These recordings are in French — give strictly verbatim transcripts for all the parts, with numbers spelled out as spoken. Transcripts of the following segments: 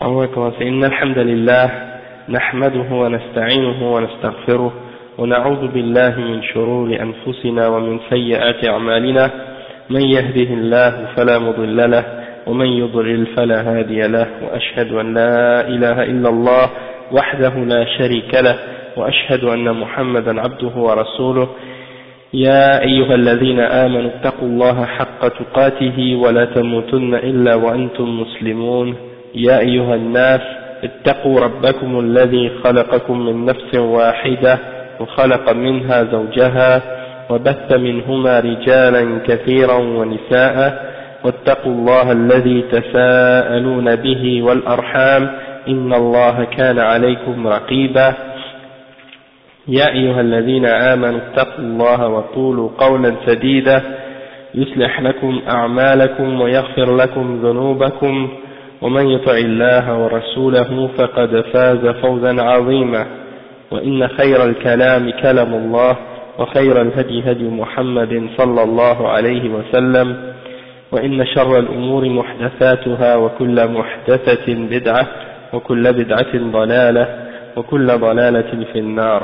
On va commencer. Inna alhamdulillah, nahmaduhu wa nasta'inuhu wa nastaghfiruh, wa na'udhu billahi min shururi anfusina wa min sayyi'ati a'malina, man yahdihillahu fala mudilla lahu, wa man yudlil fala hadiya lahu, wa ashhadu an la ilaha illa Allah wahdahu la sharika lahu, wa ashhadu anna Muhammadan abduhu wa rasuluh. يا أيها الذين آمنوا اتقوا الله حق تقاته ولا تموتن إلا وأنتم مسلمون يا أيها الناس اتقوا ربكم الذي خلقكم من نفس واحدة وخلق منها زوجها وبث منهما رجالا كثيرا ونساء واتقوا الله الذي تساءلون به والأرحام إن الله كان عليكم رقيبا يا أيها الذين آمنوا اتقوا الله وقولوا قولا سديدا يصلح لكم أعمالكم ويغفر لكم ذنوبكم ومن يطع الله ورسوله فقد فاز فوزا عظيما وإن خير الكلام كلام الله وخير الهدي هدي محمد صلى الله عليه وسلم وإن شر الأمور محدثاتها وكل محدثة بدعة وكل بدعة ضلالة وكل ضلالة في النار.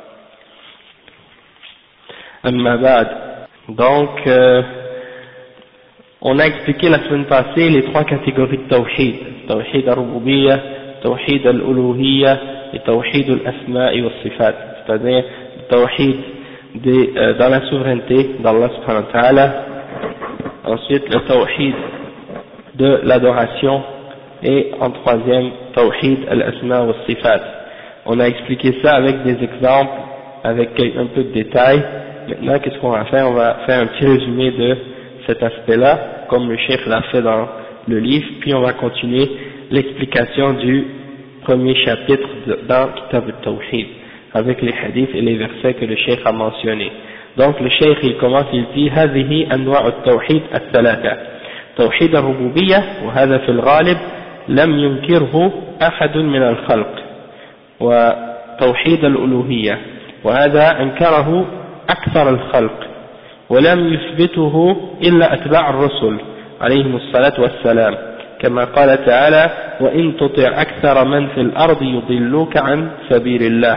Amma ba'd. Donc, euh, on a expliqué la semaine passée les trois catégories de tawhid. Tawhid al-rububiyyah, tawhid al-uluhiyyah et tawhid al-asma'i wa sifat. C'est-à-dire le tawhid des, euh, dans la souveraineté d'Allah subhanahu wa ta'ala. Ensuite, le tawhid de l'adoration. Et en troisième, tawhid al-asma' wa sifat. On a expliqué ça avec des exemples, avec un peu de détails. Maintenant, qu'est-ce qu'on va faire? On va faire un petit résumé de cet aspect-là, comme le cheikh l'a fait dans le livre, puis on va continuer l'explication du premier chapitre de, dans Kitab al-Tawhid, avec les hadiths et les versets que le cheikh a mentionnés. Donc le cheikh, il commence, il dit هذه أنواع التوحيد الثلاثة توحيد الربوبية وهذا في الغالب لم ينكره أحد من الخلق وتوحيد الألوهية وهذا أنكره أكثر الخلق ولم يثبته إلا أتباع الرسل عليهم الصلاة والسلام كما قال تعالى وإن تطع أكثر من في الأرض يضلوك عن سبيل الله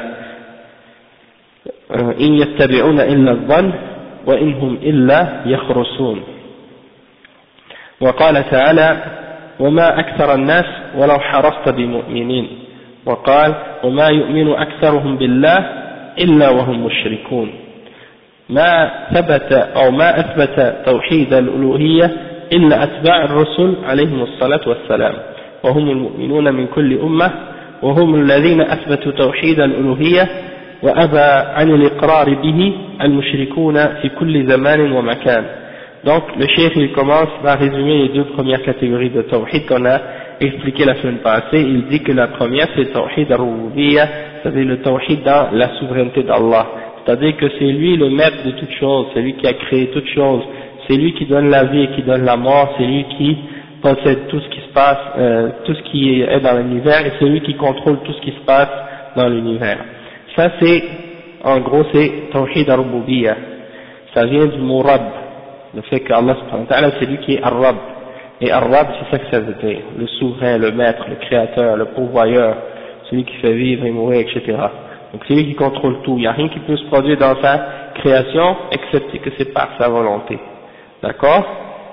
إن يتبعون إلا الظن وإن هم إلا يخرصون وقال تعالى وما أكثر الناس ولو حرصت بمؤمنين وقال وما يؤمن أكثرهم بالله إلا وهم مشركون ما ثبت أو ما أثبت توحيد الألوهية إلا أتباع الرسل عليهم الصلاة والسلام وهم المؤمنون من كل أمة وهم الذين أثبتوا توحيد الألوهية وأبى عن الإقرار به المشركون في كل زمان ومكان. Donc le cheikh il commence par résumer les deux premières catégories de tawhid qu'on a expliqué la semaine passée. Il dit que la première c'est tawhid al-rububiyyah, c'est-à-dire le tawhid dans la souveraineté d'Allah. C'est-à-dire que c'est lui le maître de toutes choses, c'est lui qui a créé toutes choses, c'est lui qui donne la vie et qui donne la mort, c'est lui qui possède tout ce qui se passe, euh, tout ce qui est dans l'univers, et c'est lui qui contrôle tout ce qui se passe dans l'univers. Ça c'est, en gros c'est Tawhid al-Rububiyyah, ça vient du mot Rabb, le fait qu'Allah subhanahu wa ta'ala c'est lui qui est Ar-Rabb, et Ar-Rabb c'est ça que ça veut dire, le souverain, le maître, le créateur, le pourvoyeur, celui qui fait vivre et mourir, et cetera. Donc c'est lui qui contrôle tout, il n'y a rien qui peut se produire dans sa création, excepté que c'est par sa volonté. D'accord?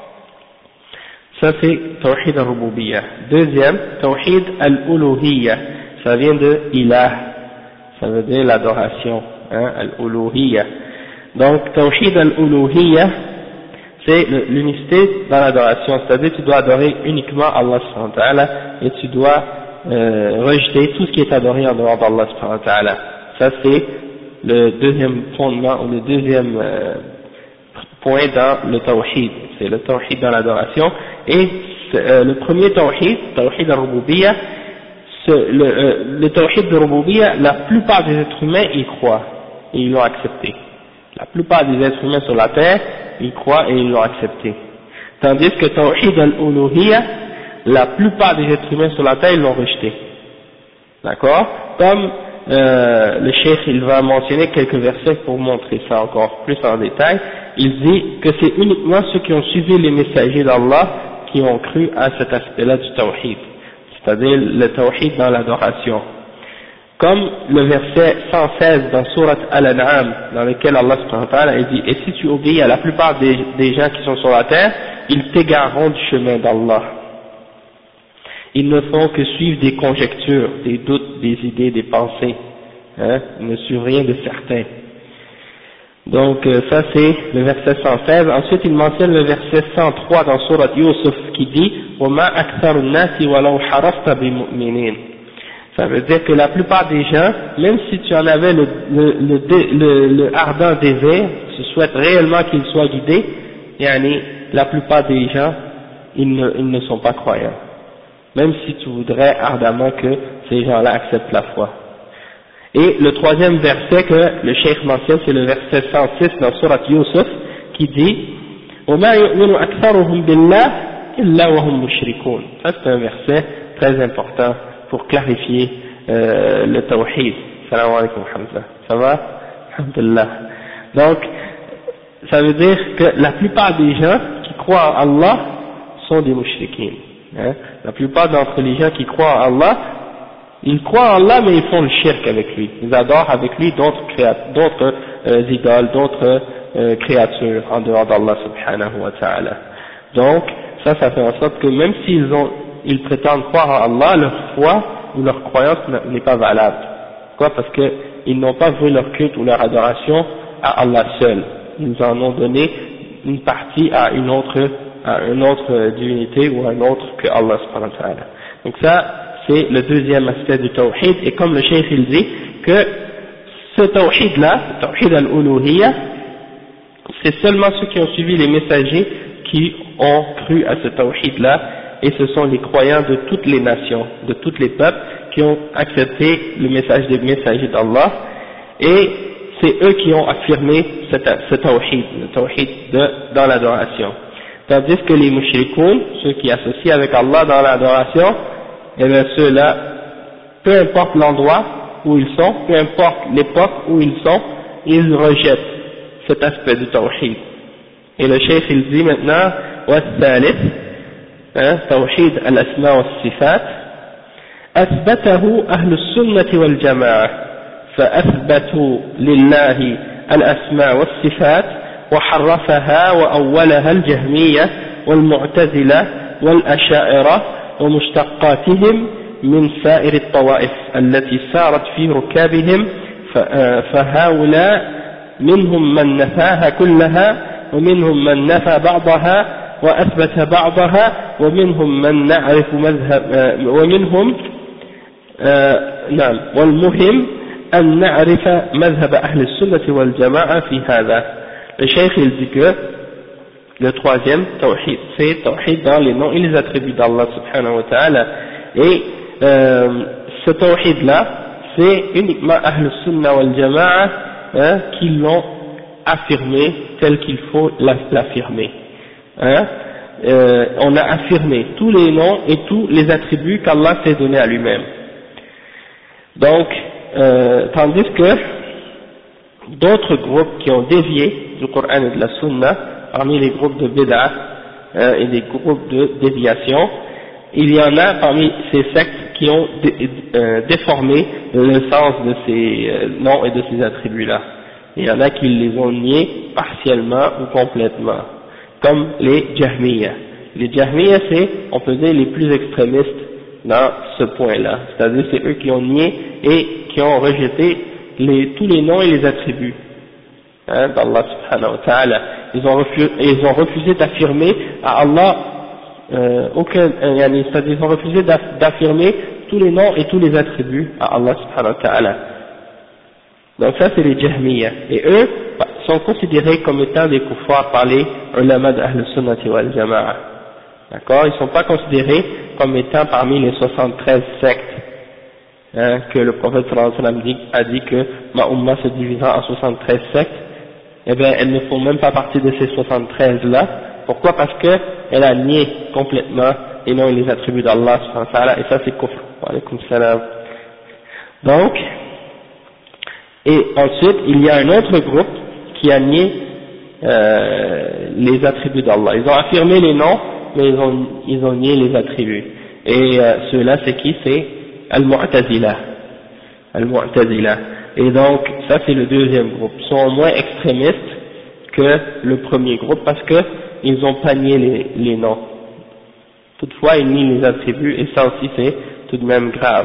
Ça c'est Tawhid al-Rububiyyah. Deuxième, Tawhid al-Uluhiyyah, ça vient de Ilah, ça veut dire l'adoration, hein, al-Uluhiyyah. Donc Tawhid al-Uluhiyyah, c'est l'unicité dans l'adoration, c'est-à-dire tu dois adorer uniquement Allah subhanahu wa ta'ala et tu dois Euh, rejeter tout ce qui est adoré en dehors d'Allah subhanahu wa ta'ala. Ça c'est le deuxième fondement ou le deuxième euh, point dans le tawhid, c'est le tawhid dans l'adoration. Et euh, le premier tawhid, tawhid al-rububiyyah, le, euh, le tawhid al-rububiyyah, la plupart des êtres humains y croient et ils l'ont accepté. La plupart des êtres humains sur la terre y croient et ils l'ont accepté. Tandis que tawhid al-uluhiyyah, la plupart des êtres humains sur la terre l'ont rejeté. D'accord? Comme euh, le cheikh il va mentionner quelques versets pour montrer ça encore plus en détail. Il dit que c'est uniquement ceux qui ont suivi les messagers d'Allah qui ont cru à cet aspect-là du tawhid. c'est-à-dire le tawhid dans l'adoration. Comme le verset cent seize dans Surat Al-An'am, dans lequel Allah subhanahu wa ta'ala dit « Et si tu obéis à la plupart des, des gens qui sont sur la terre, ils t'égareront du chemin d'Allah. Ils ne font que suivre des conjectures, des doutes, des idées, des pensées. Hein, ils ne suivent rien de certain. » Donc euh, ça c'est le verset cent seize. Ensuite il mentionne le verset cent trois dans Surat Yusuf qui dit « وَمَا أَكْثَرُ النَّاسِ وَلَوْ حَرَصْتَ بِمُؤْمِنِينَ » Ça veut dire que la plupart des gens, même si tu en avais le, le, le, le, le ardent désir, tu souhaites réellement qu'ils soient guidés, yani, la plupart des gens, ils ne, ils ne sont pas croyants. Même si tu voudrais ardemment que ces gens-là acceptent la foi. Et le troisième verset que le cheikh mentionne, c'est le verset cent six dans Surat Yusuf, qui dit وَمَا يُؤْمِنُ أَكْثَرُهُمْ بِاللَّهِ إِلَّا وَهُمْ مُشْرِكُونَ. Ça c'est un verset très important pour clarifier euh, le tawhid. Salam alaikum hamza. Ça va? Alhamdulillah. Donc, ça veut dire que la plupart des gens qui croient en Allah sont des mushrikines. Hein? La plupart d'entre les gens qui croient en Allah, ils croient en Allah mais ils font le shirk avec lui. Ils adorent avec lui d'autres d'autres euh, idoles, d'autres euh, créatures en dehors d'Allah subhanahu wa ta'ala. Donc, ça, ça fait en sorte que même s'ils ont ils prétendent croire en Allah, leur foi ou leur croyance n'est pas valable. Pourquoi? Parce qu'ils n'ont pas voué leur culte ou leur adoration à Allah seul. Ils en ont donné une partie à une autre, à une autre divinité ou à un autre que Allah subhanahu wa ta'ala. Donc ça, c'est le deuxième aspect du tawhid, et comme le cheikh il dit que ce tawhid-là, le tawhid al-uluhiyya, c'est seulement ceux qui ont suivi les messagers qui ont cru à ce tawhid-là, et ce sont les croyants de toutes les nations, de tous les peuples qui ont accepté le message des messagers d'Allah, et c'est eux qui ont affirmé ce tawhid, le tawhid de, dans l'adoration. Tandis que les mushrikoun, ceux qui associent avec Allah dans l'adoration, et bien ceux-là, peu importe l'endroit où ils sont, peu importe l'époque où ils sont, ils rejettent cet aspect du tawhid. Et le cheikh il dit maintenant, والثالث توحيد الأسماء والصفات أثبته أهل السنة والجماعة فأثبتوا لله الأسماء والصفات وحرفها وأولها الجهمية والمعتزلة والأشاعرة ومشتقاتهم من سائر الطوائف التي سارت في ركابهم فهؤلاء منهم من نفاها كلها ومنهم من نفى بعضها وأثبت بعضها ومنهم من نعرف مذهب ومنهم آه نعم والمهم أن نعرف مذهب أهل السنة والجماعة في هذا. Le cheikh il dit que le troisième tawhid, c'est tawhid dans les noms et les attributs d'Allah subhanahu wa ta'ala, et euh, ce tawhid là c'est uniquement Ahl Sunnah wal Jama'a hein, qui l'ont affirmé tel qu'il faut l'affirmer. Hein, euh, on a affirmé tous les noms et tous les attributs qu'Allah s'est donné à lui-même. Donc, euh, tandis que d'autres groupes qui ont dévié du Coran et de la Sunna, parmi les groupes de Bid'ah euh, et des groupes de déviation, il y en a parmi ces sectes qui ont dé, euh, déformé le sens de ces euh, noms et de ces attributs-là. Il y en a qui les ont niés partiellement ou complètement, comme les Jahmiyyah. Les Jahmiyyah, c'est, on peut dire, les plus extrémistes dans ce point-là. C'est-à-dire, c'est eux qui ont nié et qui ont rejeté les, tous les noms et les attributs hein, d'Allah subhanahu wa ta'ala. Ils ont refusé, ils ont refusé d'affirmer à Allah euh, aucun, euh, c'est-à-dire, ils ont refusé d'affirmer tous les noms et tous les attributs à Allah subhanahu wa ta'ala. Donc ça, c'est les Jahmiyyah. Et eux sont considérés comme étant des kuffars par les ulama d'Ahl Sunnati wal Jama'a. D'accord? Ils ne sont pas considérés comme étant parmi les soixante-treize sectes hein, que le prophète sallallahu alayhi wa sallam a dit que ma umma se divisera en soixante-treize sectes. Eh bien, elles ne font même pas partie de ces soixante-treize là. Pourquoi? Parce qu'elle a nié complètement et non les attributs d'Allah subhanahu wa ta'ala, et ça c'est kufr. Wa alaykum salam. Donc, et ensuite, il y a un autre groupe qui a nié euh, les attributs d'Allah. Ils ont affirmé les noms, mais ils ont, ils ont nié les attributs. Et euh, ceux-là, c'est qui? C'est Al-Mu'tazila. Al-Mu'tazila. Et donc, ça c'est le deuxième groupe. Ils sont moins extrémistes que le premier groupe parce que ils ont pas nié les, les noms. Toutefois, ils nient les attributs et ça aussi c'est tout de même grave.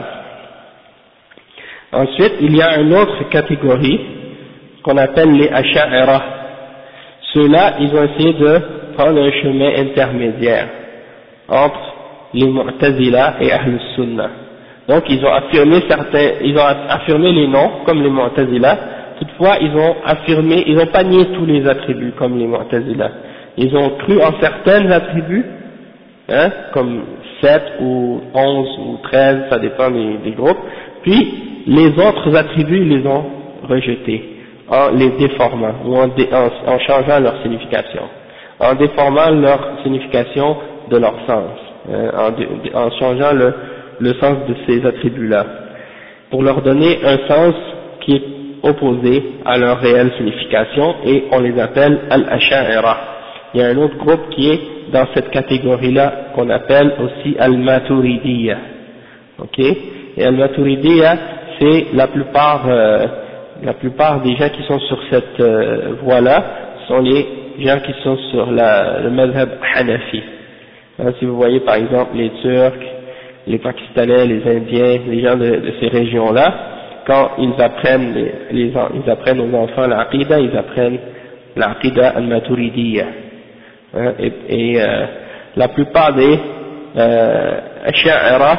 Ensuite, il y a une autre catégorie qu'on appelle les Asha'ira. Ceux-là, ils ont essayé de prendre un chemin intermédiaire entre les Mu'tazila et Ahl Sunnah. Donc, ils ont affirmé certains, ils ont affirmé les noms comme les Mu'tazila. Toutefois, ils ont affirmé, ils n'ont pas nié tous les attributs comme les Mu'tazila. Ils ont cru en certains attributs, hein, comme sept ou onze ou treize, ça dépend des, des groupes. Puis, les autres attributs, ils les ont rejetés en les déformant ou en, dé, en, en changeant leur signification, en déformant leur signification de leur sens, hein, en, en changeant le, le sens de ces attributs-là, pour leur donner un sens qui est opposé à leur réelle signification, et on les appelle Al-Asha'ira. Il y a un autre groupe qui est dans cette catégorie-là qu'on appelle aussi Al-Maturidiyya. Ok? Et Al-Maturidiyya, c'est la plupart euh, la plupart des gens qui sont sur cette euh, voie-là sont les gens qui sont sur la, le madhab Hanafi. Hein, si vous voyez par exemple les Turcs, les Pakistanais, les Indiens, les gens de, de ces régions-là, quand ils apprennent les, les, ils apprennent aux enfants l'aqida, ils apprennent l'aqida al-Maturidiyya. Hein, et et euh, la plupart des euh, Asha'ira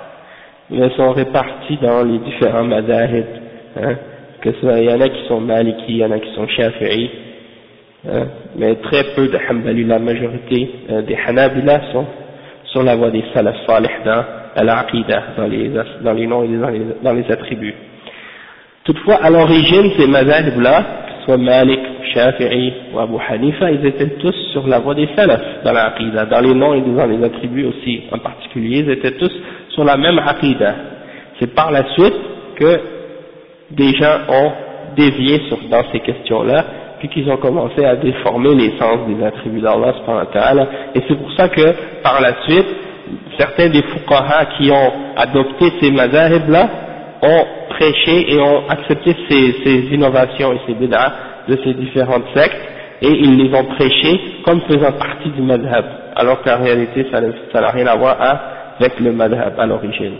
sont répartis dans les différents madhahib. Hein, que ça, il y en a qui sont maliki, il y en a qui sont shafi'i, hein, mais très peu de hanbali, la majorité euh, des hanabila sont sur la voie des salaf salih dans al-aqida, dans les, dans les noms et dans les, dans les attributs. Toutefois, à l'origine, ces madhahib-là, que ce soit Malik, Shafi'i ou Abu Hanifa, ils étaient tous sur la voie des salaf dans l'aqida, dans les noms et dans les attributs aussi en particulier, ils étaient tous sur la même aqida. C'est par la suite que des gens ont dévié sur, dans ces questions-là, puis qu'ils ont commencé à déformer les sens des attributs d'Allah subhanahu wa ta'ala, et c'est pour ça que par la suite, certains des fuqaha qui ont adopté ces madhahib-là ont prêché et ont accepté ces, ces innovations et ces bid'ah de ces différentes sectes, et ils les ont prêchés comme faisant partie du madhab, alors qu'en réalité ça n'a rien à voir avec le madhab à l'origine.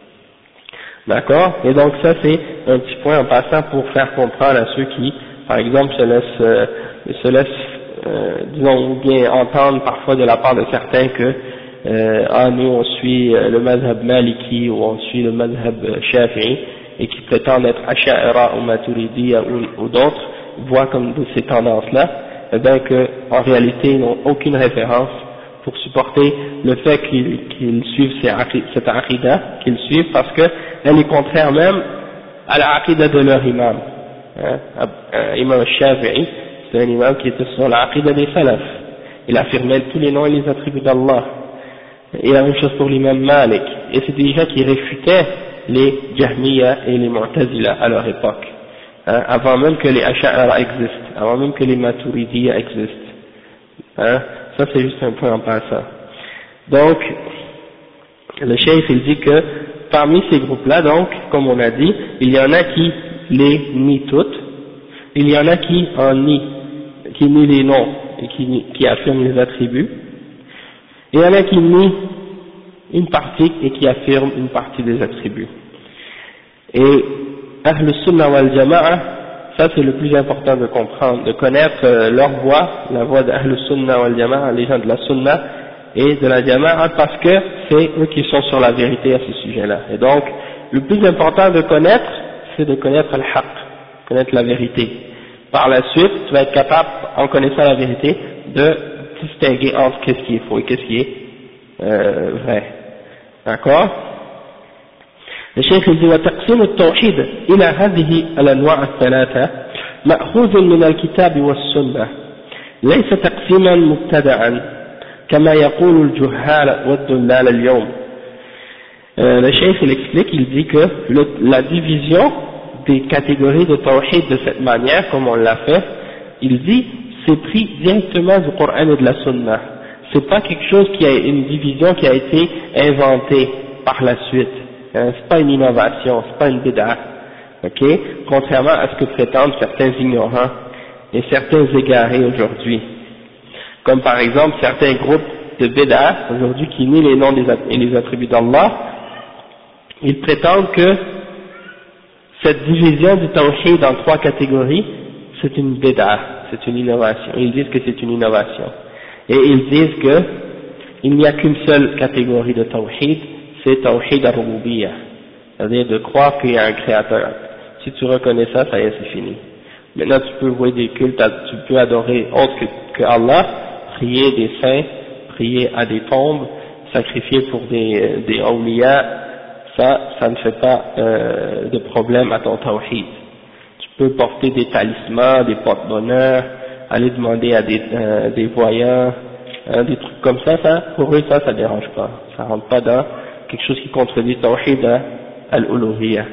D'accord? Et donc ça c'est un petit point en passant pour faire comprendre à ceux qui, par exemple, se laissent, euh, se laissent euh, disons, bien entendre parfois de la part de certains que euh, ah, nous on suit euh, le madhab maliki ou on suit le madhab shafi'i, et qui prétendent être asha'ira ou maturidiyya ou, ou d'autres, voient comme de ces tendances-là, eh bien qu'en réalité ils n'ont aucune référence pour supporter le fait qu'ils qu'ils suivent cette aqida, qu'ils suivent parce que elle est contraire même à la aqida de leur imam. Hein, euh, imam Shafi'i, c'est un imam qui était sur la aqida des salaf. Il affirmait tous les noms et les attributs d'Allah. Et la même chose pour l'imam Malik. Et c'est des gens qui réfutaient les Jahmiya et les Mu'tazila à leur époque. Hein, avant même que les Asha'ira existent, avant même que les Maturidiyya existent. Hein, ça c'est juste un point en passant. Donc, le cheikh il dit que parmi ces groupes-là, donc, comme on a dit, il y en a qui les nient toutes, il y en a qui en nient, qui nient les noms et qui, qui affirment les attributs, et il y en a qui nient une partie et qui affirment une partie des attributs. Et Ahl Sunnah wal Jama'a, ça c'est le plus important de comprendre, de connaître euh, leur voix, la voix d'Ahl Sunnah wal Jama'a, les gens de la Sunnah et de la Jama'a, parce que c'est eux qui sont sur la vérité à ce sujet-là. Et donc, le plus important de connaître, c'est de connaître al-haq, connaître la vérité. Par la suite, tu vas être capable, en connaissant la vérité, de distinguer entre qu'est-ce qui est faux et qu'est-ce qui est euh, vrai. D'accord? Le cheikh dit وتقسيم التوحيد إلى هذه الأنواع الثلاثة مأخوذ من الكتاب والسنة ليس تقسيما مبتدعا كما يقول الجهال والدلال اليوم. Euh, le cheikh il explique, il dit que le, la division des catégories de tawhid de cette manière, comme on l'a fait, il dit c'est pris directement du Coran et de la Sunna. c'est pas quelque chose qui a une division qui a été inventée par la suite, hein, c'est pas une innovation, c'est pas une bid'a, ok, contrairement à ce que prétendent certains ignorants et certains égarés aujourd'hui, comme par exemple certains groupes de bid'a aujourd'hui qui nient les noms et les attributs d'Allah. Ils prétendent que cette division du tawhid en trois catégories, c'est une bid'a, c'est une innovation. Ils disent que c'est une innovation. Et ils disent que il n'y a qu'une seule catégorie de tawhid, c'est tawhid al-rububiyyah, c'est-à-dire de croire qu'il y a un créateur. Si tu reconnais ça, ça y est, c'est fini. Maintenant, tu peux vouer des cultes, tu peux adorer autre que, que Allah, prier des saints, prier à des tombes, sacrifier pour des, des awliya, ça, ça ne fait pas euh, de problème à ton tawhid. Tu peux porter des talismans, des porte-bonheur, aller demander à des, euh, des voyants, hein, des trucs comme ça, ça, pour eux, ça, ça dérange pas. Ça rentre pas dans quelque chose qui contredit tawhid al-uluhiyyah.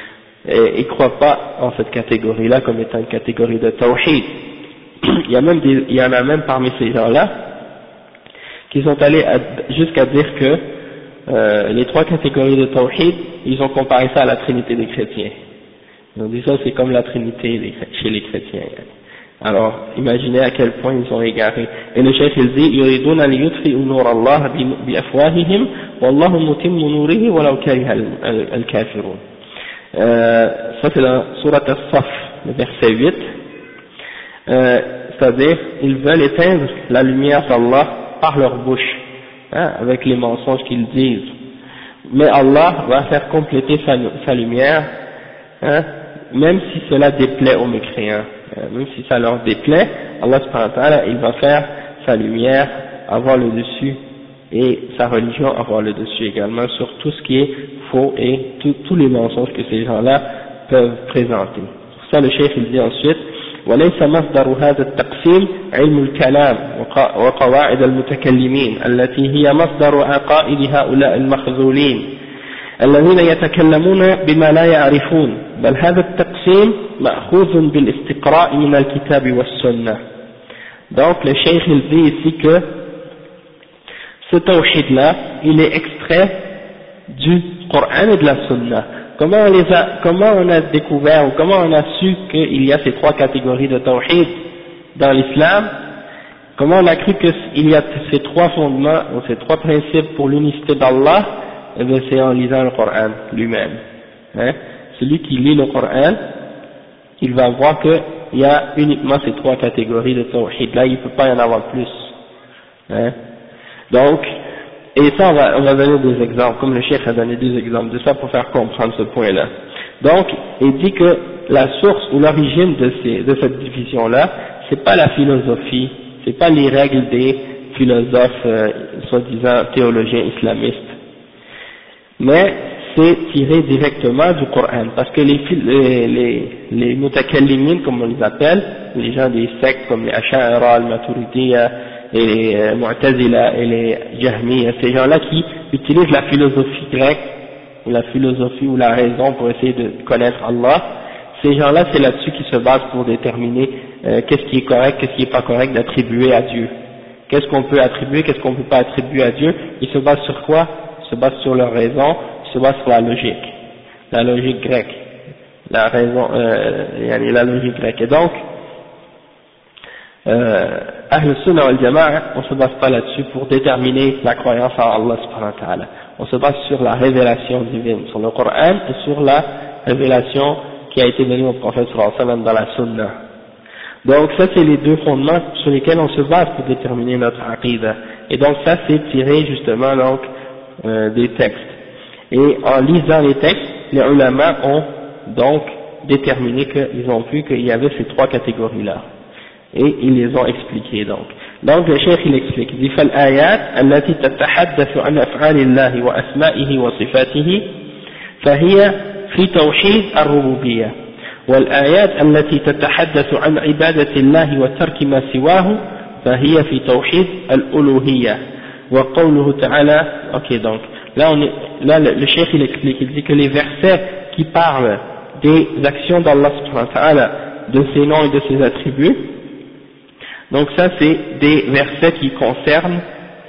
Et ils croient pas en cette catégorie-là comme étant une catégorie de tawhid. Il y a même des, il y en a même parmi ces gens-là qui sont allés jusqu'à dire que euh, les trois catégories de tawhid, ils ont comparé ça à la trinité des chrétiens. Ils ont dit ça, c'est comme la trinité chez les chrétiens. Alors, imaginez à quel point ils sont égarés. Et le chef, il dit, yuriduna liyutfi'u nur Allah bi afwahihim, wallahu mutimmu nurihi walau kariha al-kafirun. Euh, ça c'est la sourate As-Saff, le verset huit. Euh, c'est-à-dire, ils veulent éteindre la lumière d'Allah par leur bouche, hein, avec les mensonges qu'ils disent. Mais Allah va faire compléter sa, sa lumière, hein, même si cela déplaît aux mécréants. Même si ça leur déplaît, Allah subhanahu wa ta'ala, il va faire sa lumière avoir le dessus et sa religion avoir le dessus également sur tout ce qui est faux et tous les mensonges que ces gens-là peuvent présenter. Pour ça le cheikh il dit ensuite وليس مصدر هذا التقسيم علم الكلام وقواعد المتكلمين التي هي مصدر عقائد هؤلاء المخذولين الذين يتكلمون بما لا يعرفون بل هذا التقسيم مأخوذ بالاستقراء من الكتاب والسنة. Donc le cheikh il dit ici que ce tawhid là il est extrait du Coran et de la Sunna. Comment on les a, comment on a découvert ou comment on a su qu'il y a ces trois catégories de tawhid dans l'islam? Comment on a cru qu'il y a ces trois fondements ou ces trois principes pour l'unicité d'Allah? Eh bien c'est en lisant le Coran lui-même. Hein? Celui qui lit le Coran, il va voir qu'il y a uniquement ces trois catégories de tawhid. Là, il ne peut pas y en avoir plus. Hein? Donc, et ça, on va, on va donner des exemples, comme le cheikh a donné des exemples de ça pour faire comprendre ce point-là. Donc, il dit que la source ou l'origine de, ces, de cette division-là, c'est pas la philosophie, c'est pas les règles des philosophes, euh, soi-disant théologiens islamistes, mais c'est tiré directement du Coran, parce que les, les, les, les mutakallimin, comme on les appelle, les gens des sectes comme les Asha'ira, les Maturidiyya, et les euh, Mu'tazila et les Jahmiyya, ces gens-là qui utilisent la philosophie grecque, ou la philosophie ou la raison pour essayer de connaître Allah, ces gens-là c'est là-dessus qu'ils se basent pour déterminer euh, qu'est-ce qui est correct, qu'est-ce qui n'est pas correct d'attribuer à Dieu. Qu'est-ce qu'on peut attribuer, qu'est-ce qu'on ne peut pas attribuer à Dieu. Ils se basent sur quoi? Ils se basent sur leur raison, ils se basent sur la logique, la logique grecque, la raison, euh, la logique grecque. Et donc, euh, Ahl Sunnah wal Jama'a, on se base pas là-dessus pour déterminer la croyance en Allah subhanahu wa ta'ala. On se base sur la révélation divine, sur le Coran et sur la révélation qui a été donnée au prophète sallallahu alayhi wa sallam dans la Sunna. Donc ça c'est les deux fondements sur lesquels on se base pour déterminer notre aqidah. Et donc ça c'est tiré justement donc euh, des textes. Et en lisant les textes, les ulama ont donc déterminé qu'ils ont vu qu'il y avait ces trois catégories-là. Et ils les ont expliqués donc. Donc le cheikh il explique, il dit فالآيات التي تتحدث عن أفعال الله وأسمائه وصفاته فهي في توحيد الربوبية والآيات التي تتحدث عن عبادة الله وترك ما سواه فهي في توحيد الألوهية وقوله تعالى ok donc là, on est, là le, le cheikh il explique, il dit que les versets qui parlent des actions d'Allah subhanahu wa ta'ala, de ses noms et de ses attributs. Donc ça c'est des versets qui concernent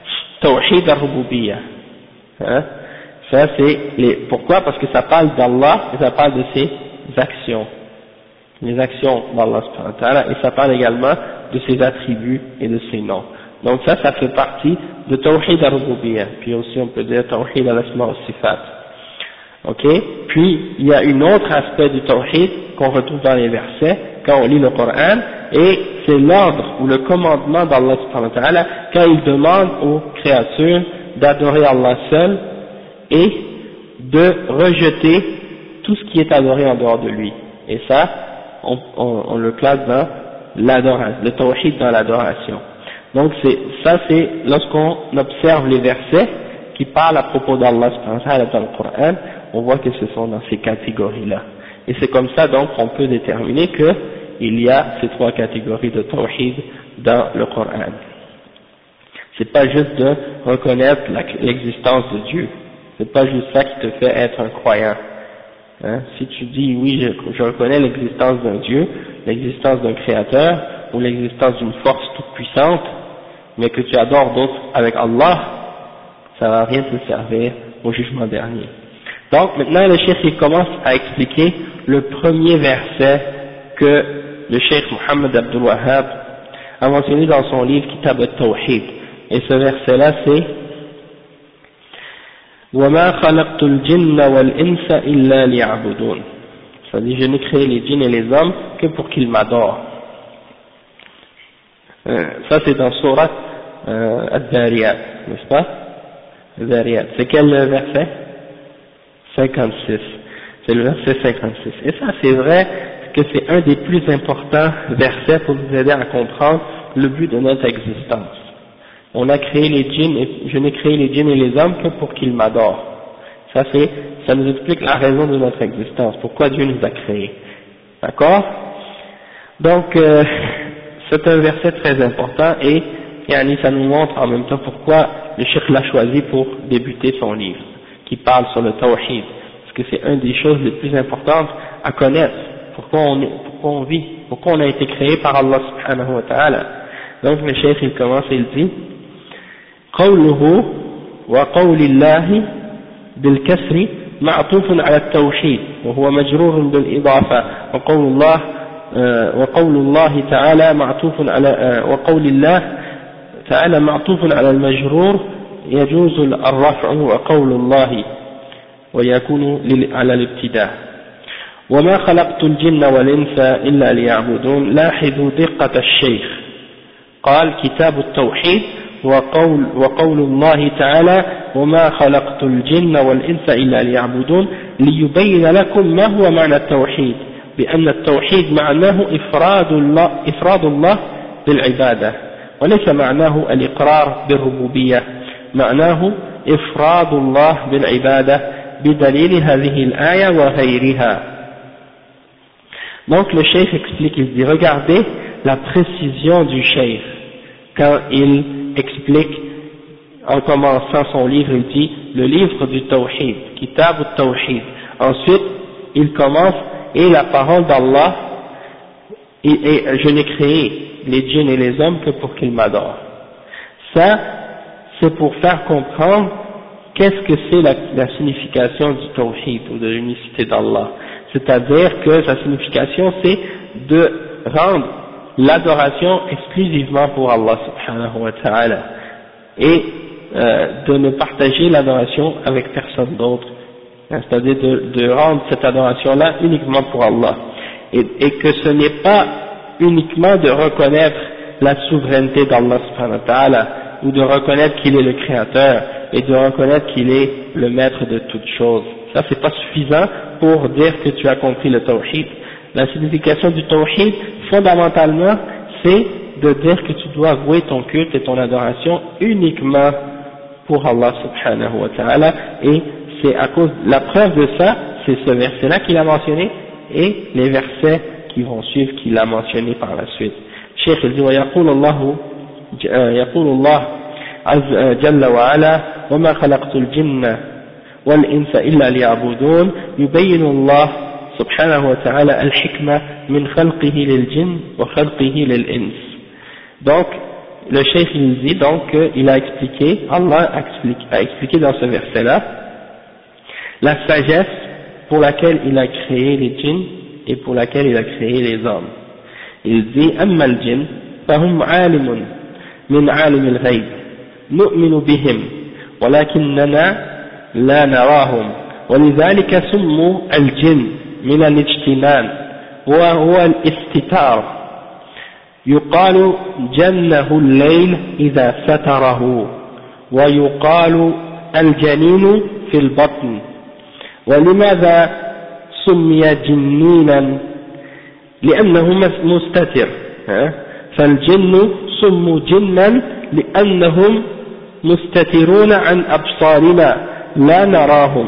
Tawhid al-Rububiyyah. Hein? Ça c'est les, pourquoi? Parce que ça parle d'Allah et ça parle de ses actions. Les actions d'Allah subhanahu wa ta'ala, et ça parle également de ses attributs et de ses noms. Donc ça, ça fait partie de Tawhid al-Rububiyyah. Puis aussi on peut dire Tawhid al-Asma wa Sifat. Ok? Puis il y a un autre aspect du Tawhid qu'on retrouve dans les versets quand on lit le Coran, et c'est l'ordre ou le commandement d'Allah subhanahu wa ta'ala quand il demande aux créatures d'adorer Allah seul et de rejeter tout ce qui est adoré en dehors de lui. Et ça, on, on, on le classe dans l'adoration, le Tawhid dans l'adoration. Donc c'est, ça c'est lorsqu'on observe les versets qui parlent à propos d'Allah subhanahu wa ta'ala dans le Coran, on voit que ce sont dans ces catégories-là. Et c'est comme ça donc qu'on peut déterminer que il y a ces trois catégories de Tawhid dans le Coran. C'est pas juste de reconnaître l'existence de Dieu. C'est pas juste ça qui te fait être un croyant. Hein? Si tu dis oui, je, je reconnais l'existence d'un Dieu, l'existence d'un Créateur, ou l'existence d'une force toute puissante, mais que tu adores d'autres avec Allah, ça va rien te servir au jugement dernier. Donc maintenant le cheikh il commence à expliquer le premier verset que le cheikh Mohammed Abdul Wahhab a mentionné dans son livre Kitab al-Tawhid. Et ce verset là c'est وَمَا خَلَقْتُ الْجِنَّ وَالْإِنسَ إِلَّا لِيَعْبُدُونَ. Ça dit je n'ai créé les djinns et les hommes que pour qu'ils m'adorent. Euh, ça c'est dans Surat euh, Ad-Dhariyat, n'est-ce pas? Ad-Dhariyat. C'est quel verset? cinquante-six. C'est le verset cinquante-six. Et ça c'est vrai que c'est un des plus importants versets pour nous aider à comprendre le but de notre existence. On a créé les djinns, et je n'ai créé les djinns et les hommes que pour qu'ils m'adorent. Ça c'est, ça nous explique la raison de notre existence, pourquoi Dieu nous a créés. D'accord? Donc, euh, c'est un verset très important et yani, ça nous montre en même temps pourquoi le cheikh l'a choisi pour débuter son livre, qui parle sur le Tawhid. Parce que c'est une des choses les plus importantes à connaître. Pourquoi on, est, pourquoi on vit, pourquoi on a été créé par Allah subhanahu wa ta'ala. Donc le cheikh il commence et il dit قوله وقول الله بالكسر معطوف على التوحيد وهو مجرور بالإضافة وقول الله وقول الله تعالى معطوف على وقول الله تعالى معطوف على المجرور يجوز الرفع وقول الله ويكون على الابتداء وما خلقت الجن والإنس إلا ليعبدون. لاحظوا دقة الشيخ قال كتاب التوحيد وقول, وقول الله تعالى وما خلقت الجن والإنس إلا ليعبدون ليبين لكم ما هو معنى التوحيد بأن التوحيد معناه إفراد الله, إفراد الله بالعبادة وليس معناه الإقرار بالربوبية معناه إفراد الله بالعبادة بدليل هذه الآية وغيرها. Donc le cheikh explique, il dit regardez la précision du cheikh quand il explique en commençant son livre, il dit le livre du Tawhid, Kitab al-Tawhid. Ensuite il commence et la parole d'Allah et, et je n'ai créé les djinns et les hommes que pour qu'ils m'adorent. Ça c'est pour faire comprendre qu'est-ce que c'est la, la signification du Tawhid ou de l'unicité d'Allah. C'est-à-dire que sa signification c'est de rendre l'adoration exclusivement pour Allah subhanahu wa ta'ala et euh, de ne partager l'adoration avec personne d'autre, c'est-à-dire de, de rendre cette adoration-là uniquement pour Allah et, et que ce n'est pas uniquement de reconnaître la souveraineté d'Allah subhanahu wa ta'ala ou de reconnaître qu'il est le créateur et de reconnaître qu'il est le maître de toutes choses. Ça c'est pas suffisant pour dire que tu as compris le Tawhid. La signification du Tawhid, fondamentalement, c'est de dire que tu dois vouer ton culte et ton adoration uniquement pour Allah subhanahu wa ta'ala, et c'est à cause, la preuve de ça, c'est ce verset-là qu'il a mentionné, et les versets qui vont suivre qu'il a mentionné par la suite. Cheikh il dit, ويقول الله يقول الله عز جل وعلا وما خلقت الجن والإنس إلا ليعبدون يبين الله سبحانه وتعالى الحكمة من خلقه للجن وخلقه للإنس. Donc le cheikh il dit donc qu'il a expliqué, Allah a expliqué, a expliqué dans ce verset-là, la sagesse pour laquelle il a créé les djinns et pour laquelle il a créé les hommes. Il dit, أما الجن فهم عالم من عالم الغيب نؤمن بهم ولكننا لا نراهم ولذلك سموا الجن من الاجتنان وهو الاستتار يقال جنه الليل إذا ستره ويقال الجنين في البطن. ولماذا سمي جنينا؟ لأنه مستتر، فالجن سموا جنا لأنهم مستترون عن أبصارنا لا نراهم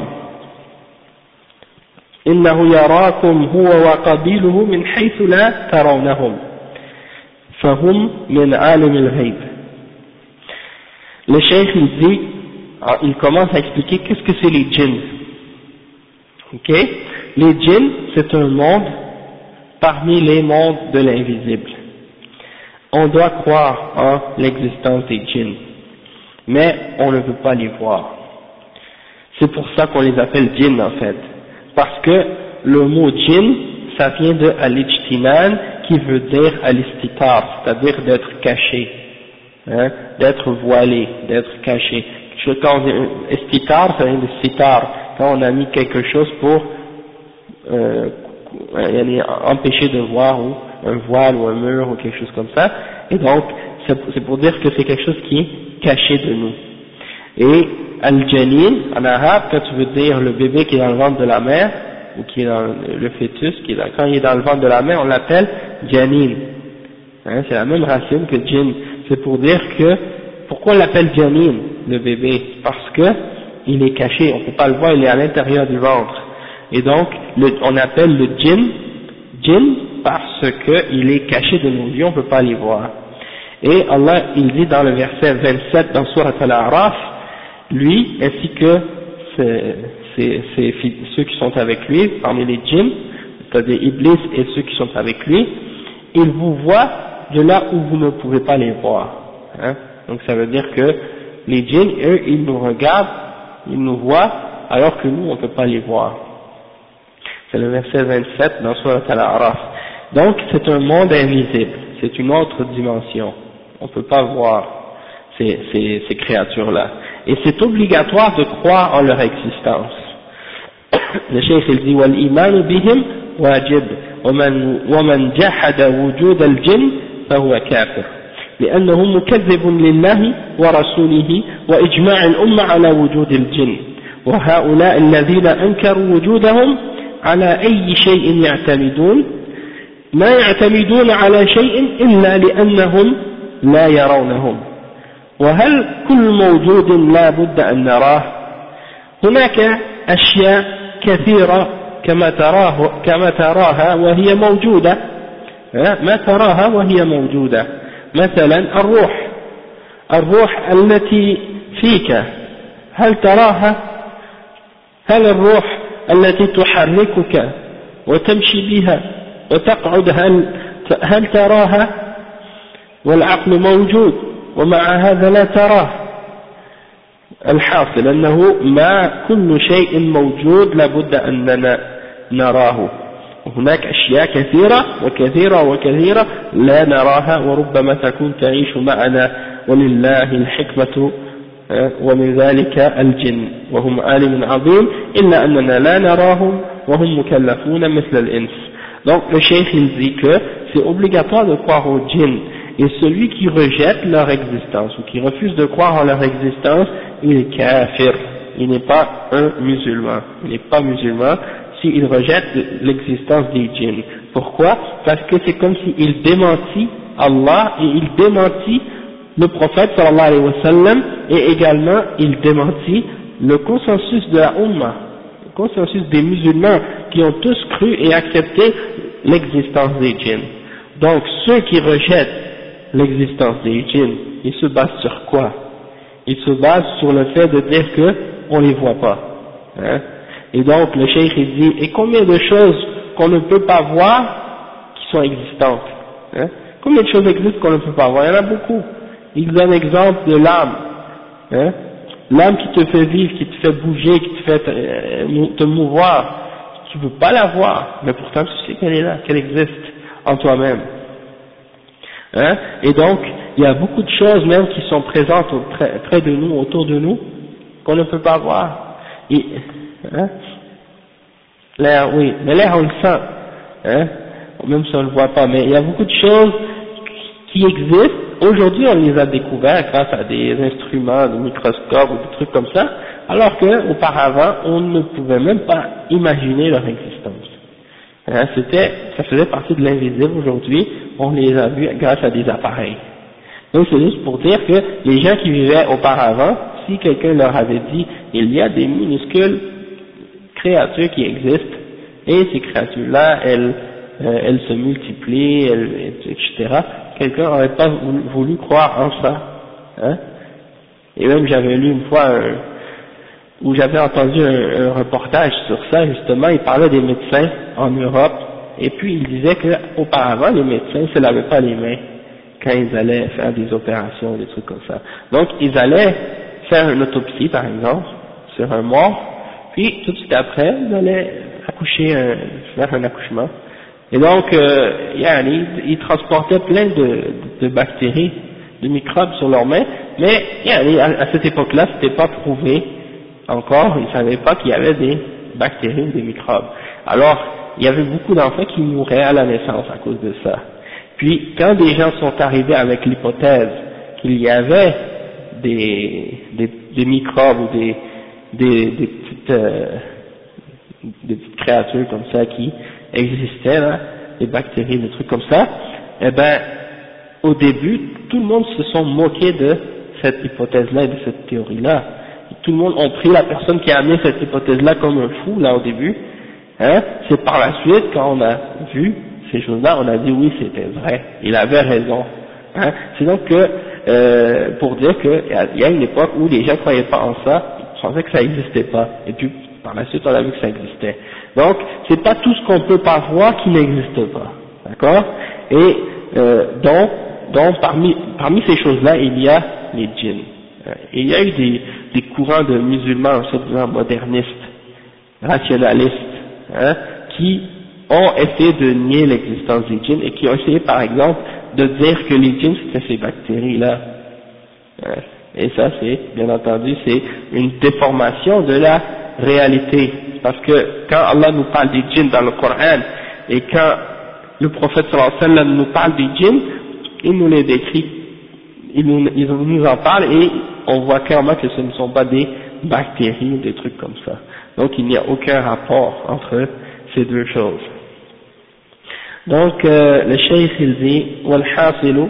إنه يراكم هو وقبيله من حيث لا ترونهم فهم من عالم الغيب. Le cheikh il dit, il commence à expliquer qu'est-ce que c'est les djinns. Ok, les djinns c'est un monde parmi les mondes de l'invisible. On doit croire en l'existence des djinns, mais on ne peut pas les voir. C'est pour ça qu'on les appelle djinns en fait, parce que le mot djinn ça vient de al-ijtinan qui veut dire al-istitar, c'est-à-dire d'être caché, hein, d'être voilé, d'être caché. Quand on dit istitar, ça vient de sitar, quand on a mis quelque chose pour euh, empêcher de voir, ou un voile ou un mur ou quelque chose comme ça, et donc c'est pour dire que c'est quelque chose qui est caché de nous. Et al-janin en arabe, quand tu veux dire le bébé qui est dans le ventre de la mère, ou qui est dans le fœtus, qui est dans, quand il est dans le ventre de la mère, on l'appelle janin, hein, c'est la même racine que djinn. C'est pour dire que, pourquoi on l'appelle janin, le bébé? Parce que il est caché, on ne peut pas le voir, il est à l'intérieur du ventre. Et donc, le, on appelle le djinn, djinn parce qu'il est caché de nos yeux, on ne peut pas les voir. Et Allah, il dit dans le verset vingt-sept dans Surat Al-A'raf, lui, ainsi que c'est, c'est, c'est, ceux qui sont avec lui, parmi les djinns, c'est-à-dire Iblis et ceux qui sont avec lui, ils vous voient de là où vous ne pouvez pas les voir. Hein. Donc ça veut dire que les djinns, eux, ils nous regardent, ils nous voient, alors que nous, on ne peut pas les voir. C'est le verset vingt-sept dans Surat Al-A'raf. Donc c'est un monde invisible, c'est une autre dimension. On ne peut pas voir ces, ces, ces créatures-là. Et c'est obligatoire de croire en leur existence. Le cheikh il dit وَالْإِيمَانُ بِهِمْ واجب ومن, ومن جحد وجود الجن فهو كافر لأنه مكذب لله ورسوله وإجماع الأمة على وجود الجن وهؤلاء الذين أنكروا وجودهم على أي شيء يعتمدون ما يعتمدون على شيء إلا لأنهم لا يرونهم وهل كل موجود لا بد أن نراه؟ هناك أشياء كثيرة كما تراه كما تراها وهي موجودة ما تراها وهي موجودة مثلا الروح الروح التي فيك هل تراها؟ هل الروح التي تحركك وتمشي بها وتقعد هل, هل تراها؟ والعقل موجود ومع هذا لا تراه. الحاصل أنه ما كل شيء موجود لابد أننا نراه وهناك أشياء كثيرة وكثيرة وكثيرة لا نراها وربما تكون تعيش معنا ولله الحكمة ومن ذلك الجن وهم عالم عظيم إلا أننا لا نراهم وهم مكلفون مثل الإنس. Donc le cheikh il dit que c'est obligatoire de croire aux djinns, et celui qui rejette leur existence ou qui refuse de croire en leur existence, il est kafir, il n'est pas un musulman, il n'est pas musulman s'il rejette l'existence des djinns. Pourquoi? Parce que c'est comme s'il démentit Allah et il démentit le prophète sallallahu alayhi wa sallam, et également il démentit le consensus de la Ummah, le consensus des musulmans qui ont tous cru et accepté l'existence des djinns. Donc ceux qui rejettent l'existence des djinns, ils se basent sur quoi? Ils se basent sur le fait de dire que on les voit pas. Hein? Et donc le cheikh il dit, et combien de choses qu'on ne peut pas voir qui sont existantes? Hein? Combien de choses existent qu'on ne peut pas voir? Il y en a beaucoup. Il donne l'exemple de l'âme, hein, l'âme qui te fait vivre, qui te fait bouger, qui te fait te, te mouvoir, tu ne peux pas la voir, mais pourtant tu sais qu'elle est là, qu'elle existe en toi-même. Hein, et donc, il y a beaucoup de choses même qui sont présentes près, près de nous, autour de nous, qu'on ne peut pas voir. Et, hein, l'air, oui, mais l'air on le sent, hein, même si on ne le voit pas, mais il y a beaucoup de choses qui existent. Aujourd'hui on les a découvertes grâce à des instruments, des microscopes ou des trucs comme ça, alors qu'auparavant on ne pouvait même pas imaginer leur existence. Hein, c'était, ça faisait partie de l'invisible. Aujourd'hui on les a vus grâce à des appareils. Donc c'est juste pour dire que les gens qui vivaient auparavant, si quelqu'un leur avait dit il y a des minuscules créatures qui existent et ces créatures-là elles, euh, elles se multiplient, elles, et cetera, quelqu'un n'aurait pas voulu, voulu croire en ça. Hein, et même j'avais lu une fois un, où j'avais entendu un, un reportage sur ça, justement, il parlait des médecins en Europe, et puis il disait qu'auparavant les médecins ne se lavaient pas les mains quand ils allaient faire des opérations, des trucs comme ça. Donc ils allaient faire une autopsie par exemple, sur un mort, puis tout de suite après, ils allaient accoucher, un, faire un accouchement. Et donc, euh, ils, ils transportaient plein de, de bactéries, de microbes sur leurs mains, mais à, à cette époque-là, c'était pas prouvé encore, ils ne savaient pas qu'il y avait des bactéries ou des microbes. Alors, il y avait beaucoup d'enfants qui mouraient à la naissance à cause de ça. Puis, quand des gens sont arrivés avec l'hypothèse qu'il y avait des, des, des microbes ou des, des, des, petites, euh, des petites créatures comme ça qui existaient, là, des bactéries, des trucs comme ça, eh ben, au début, tout le monde se sont moqués de cette hypothèse-là et de cette théorie-là. Tout le monde a pris la personne qui a amené cette hypothèse-là comme un fou, là, au début. Hein, c'est par la suite, quand on a vu ces choses-là, on a dit oui, c'était vrai, il avait raison. Hein, c'est donc que, euh, pour dire qu'il y, y a une époque où les gens ne croyaient pas en ça, ils pensaient que ça n'existait pas, et puis par la suite on a vu que ça existait. Donc, c'est pas tout ce qu'on peut pas voir qui n'existe pas, d'accord? Et euh, donc, donc parmi, parmi ces choses-là, il y a les djinns. Et il y a eu des, des courants de musulmans, soi-disant modernistes, rationalistes, hein, qui ont essayé de nier l'existence des djinns et qui ont essayé par exemple de dire que les djinns c'était ces bactéries-là. Hein, et ça c'est, bien entendu, c'est une déformation de la réalité. Parce que quand Allah nous parle des djinns dans le Coran et quand le prophète sallallahu alayhi wa sallam nous parle des djinns, il nous les décrit, il nous, il nous en parle et on voit clairement que ce ne sont pas des bactéries, des trucs comme ça. Donc il n'y a aucun rapport entre ces deux choses. Donc euh, le cheikh il dit والحاصل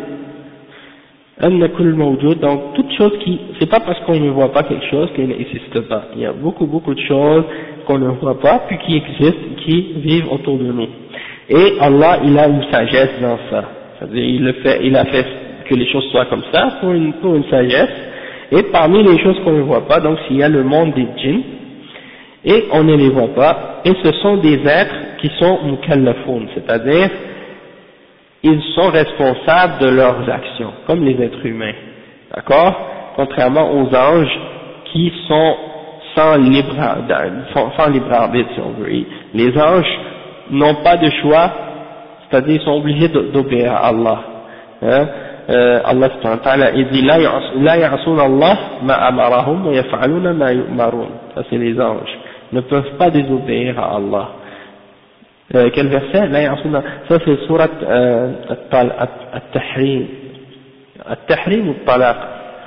أن كل موجود, donc toute chose qui, c'est pas parce qu'on ne voit pas quelque chose qu'elle n'existe pas. Il y a beaucoup beaucoup de choses qu'on ne voit pas puis qui existent, qui vivent autour de nous. Et Allah il a une sagesse dans ça. C'est-à-dire il le fait, il a fait que les choses soient comme ça pour une, pour une sagesse. Et parmi les choses qu'on ne voit pas, donc s'il y a le monde des djinns, et on ne les voit pas, et ce sont des êtres qui sont mukallafoun, c'est-à-dire ils sont responsables de leurs actions, comme les êtres humains, d'accord? Contrairement aux anges qui sont sans libre, sans libre arbitre, si on veut. Les anges n'ont pas de choix, c'est-à-dire ils sont obligés d'obéir à Allah. Hein? Euh, Allah subhanahu wa ta'ala il dit la ya'asuna Allah ma amarahum wa yaf'aluna ma yu'marun. Ça c'est les anges, ne peuvent pas désobéir à Allah. Euh, quel verset? La ya'asuna, ça c'est surat euh, At-Tahrim, At-Tahrim ou Talaq?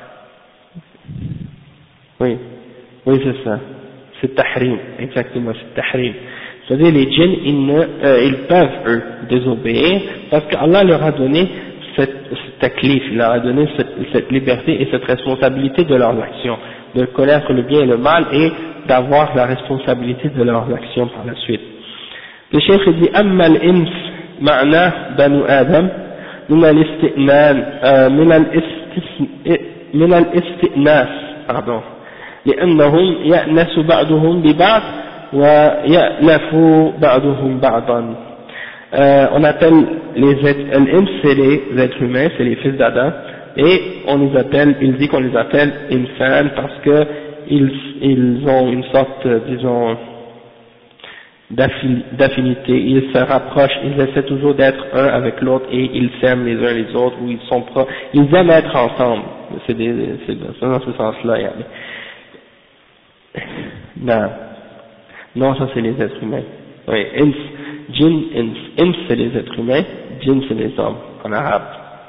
Oui, oui c'est ça, c'est Tahrim, exactement, c'est Tahrim. C'est-à-dire les djinns ils, ne, euh, ils peuvent eux désobéir parce qu'Allah leur a donné cette, cette taklif, il leur a donné cette, cette liberté et cette responsabilité de leurs actions, de connaître le bien et le mal et d'avoir la responsabilité de leurs actions par la suite. Le cheikh dit أما الإنس معناه بنو آدم من الاستئنان من الاستثناء من الاستئناس pardon لأنهم يأنس بعضهم ببعض ويألف بعضهم بعضا. Euh, on appelle les êtres, l'Ins c'est les êtres humains, c'est les fils d'Adam, et on les appelle, il dit qu'on les appelle insan parce que ils, ils ont une sorte, disons, d'affinité, ils se rapprochent, ils essaient toujours d'être un avec l'autre et ils s'aiment les uns les autres, ou ils sont pro, ils aiment être ensemble, c'est dans ce sens-là. Non, non, ça c'est les êtres humains. Oui, ins, djinn, ins, ins c'est les êtres humains, djinn c'est les hommes, en arabe.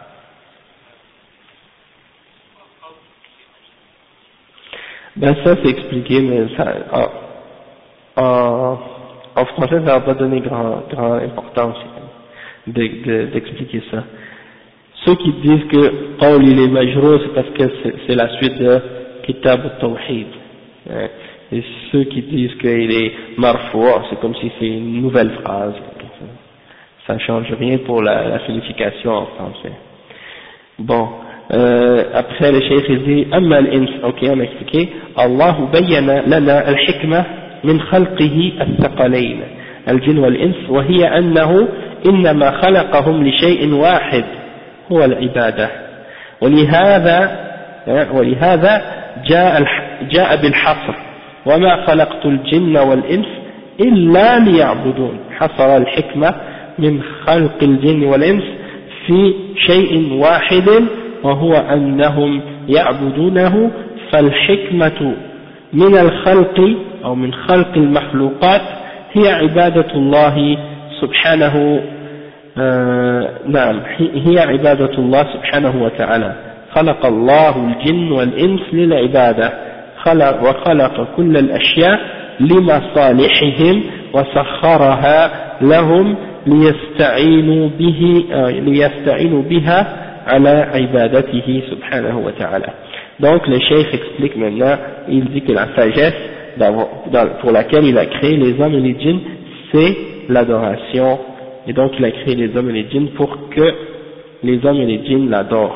Ben ça c'est expliqué, mais ça, en, en, en français ça va pas donner grand, grand importance d'expliquer de, de, ça. Ceux qui disent que Paul il est majrour, c'est parce que c'est la suite de Kitab al-Tawhid. Et ceux qui disent qu'il est marfoua, c'est comme si c'est une nouvelle phrase. Ça ne change rien pour la, la signification en français. Bon, euh, après le cheikh il dit أما الإنس, ok on a expliqué الله بين لنا الحكمة من خلقه الثقلين الجن والإنس وهي أنه إنما خلقهم لشيء واحد هو العبادة ولهذا ولهذا جاء جاء بالحصر وما خلقت الجن والإنس إلا ليعبدون حصر الحكمة من خلق الجن والإنس في شيء واحد وهو أنهم يعبدونه فالحكمة من الخلق أو من خلق المخلوقات هي عبادة الله سبحانه آه نعم هي عبادة الله سبحانه وتعالى خلق الله الجن والإنس للعبادة خلق وخلق كل الأشياء لمصالحهم وسخرها لهم ليستعينوا به ليستعينوا بها على عبادته سبحانه وتعالى. Donc le cheikh explique maintenant, il dit que la sagesse pour laquelle il a créé les hommes et les djinns, c'est l'adoration, et donc il a créé les hommes et les djinns pour que les hommes et les djinns l'adorent.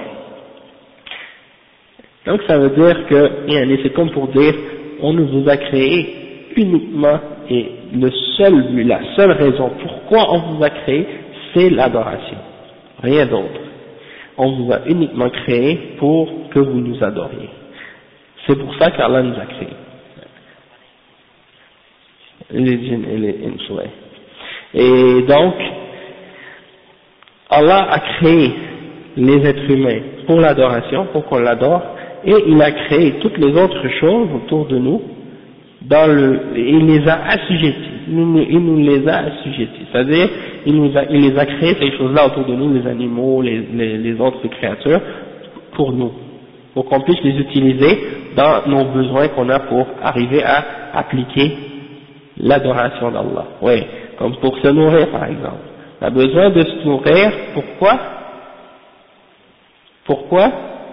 Donc ça veut dire que, c'est comme pour dire, on nous vous a créé uniquement, et le seul but, la seule raison pourquoi on vous a créé, c'est l'adoration, rien d'autre. On vous a uniquement créé pour que vous nous adoriez. C'est pour ça qu'Allah nous a créés. Les djinns et les ins, ouais. Et donc, Allah a créé les êtres humains pour l'adoration, pour qu'on l'adore, et il a créé toutes les autres choses autour de nous, dans le, il les a assujettis, il nous, il nous les a assujettis, c'est-à-dire, il, nous a, il les a créés ces choses-là autour de nous, les animaux, les, les, les autres créatures, pour nous, pour qu'on puisse les utiliser dans nos besoins qu'on a pour arriver à appliquer l'adoration d'Allah. Oui, comme pour se nourrir par exemple. On a besoin de se nourrir, pourquoi? Pourquoi?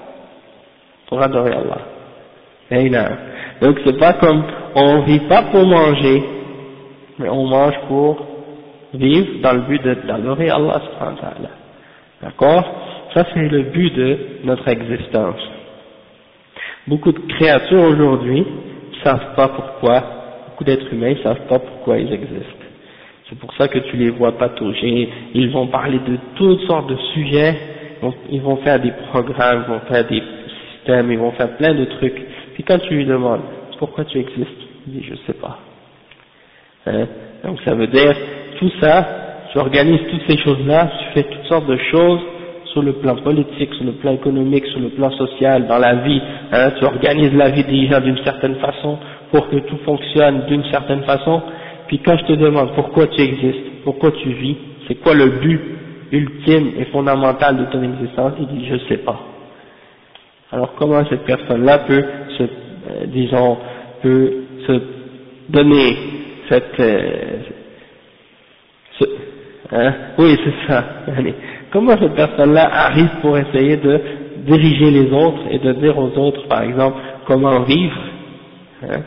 Pour adorer Allah. Et là, donc c'est pas comme, on vit pas pour manger, mais on mange pour vivre dans le but d'adorer Allah subhanahu wa ta'ala. D'accord? Ça c'est le but de notre existence. Beaucoup de créatures aujourd'hui ne savent pas pourquoi, beaucoup d'êtres humains ne savent pas pourquoi ils existent. C'est pour ça que tu les vois patauger, ils vont parler de toutes sortes de sujets, ils vont faire des programmes, ils vont faire des systèmes, ils vont faire plein de trucs. Puis quand tu lui demandes pourquoi tu existes, il dit je sais pas. Hein? Donc ça veut dire tout ça, tu organises toutes ces choses-là, tu fais toutes sortes de choses sur le plan politique, sur le plan économique, sur le plan social, dans la vie, hein? Tu organises la vie des gens d'une certaine façon pour que tout fonctionne d'une certaine façon. Puis quand je te demande pourquoi tu existes, pourquoi tu vis, c'est quoi le but ultime et fondamental de ton existence, il dit je sais pas. Alors comment cette personne-là peut se, euh, disons, peut se donner cette, euh, ce, hein, oui c'est ça, comment cette personne-là arrive pour essayer de diriger les autres et de dire aux autres par exemple comment vivre, hein?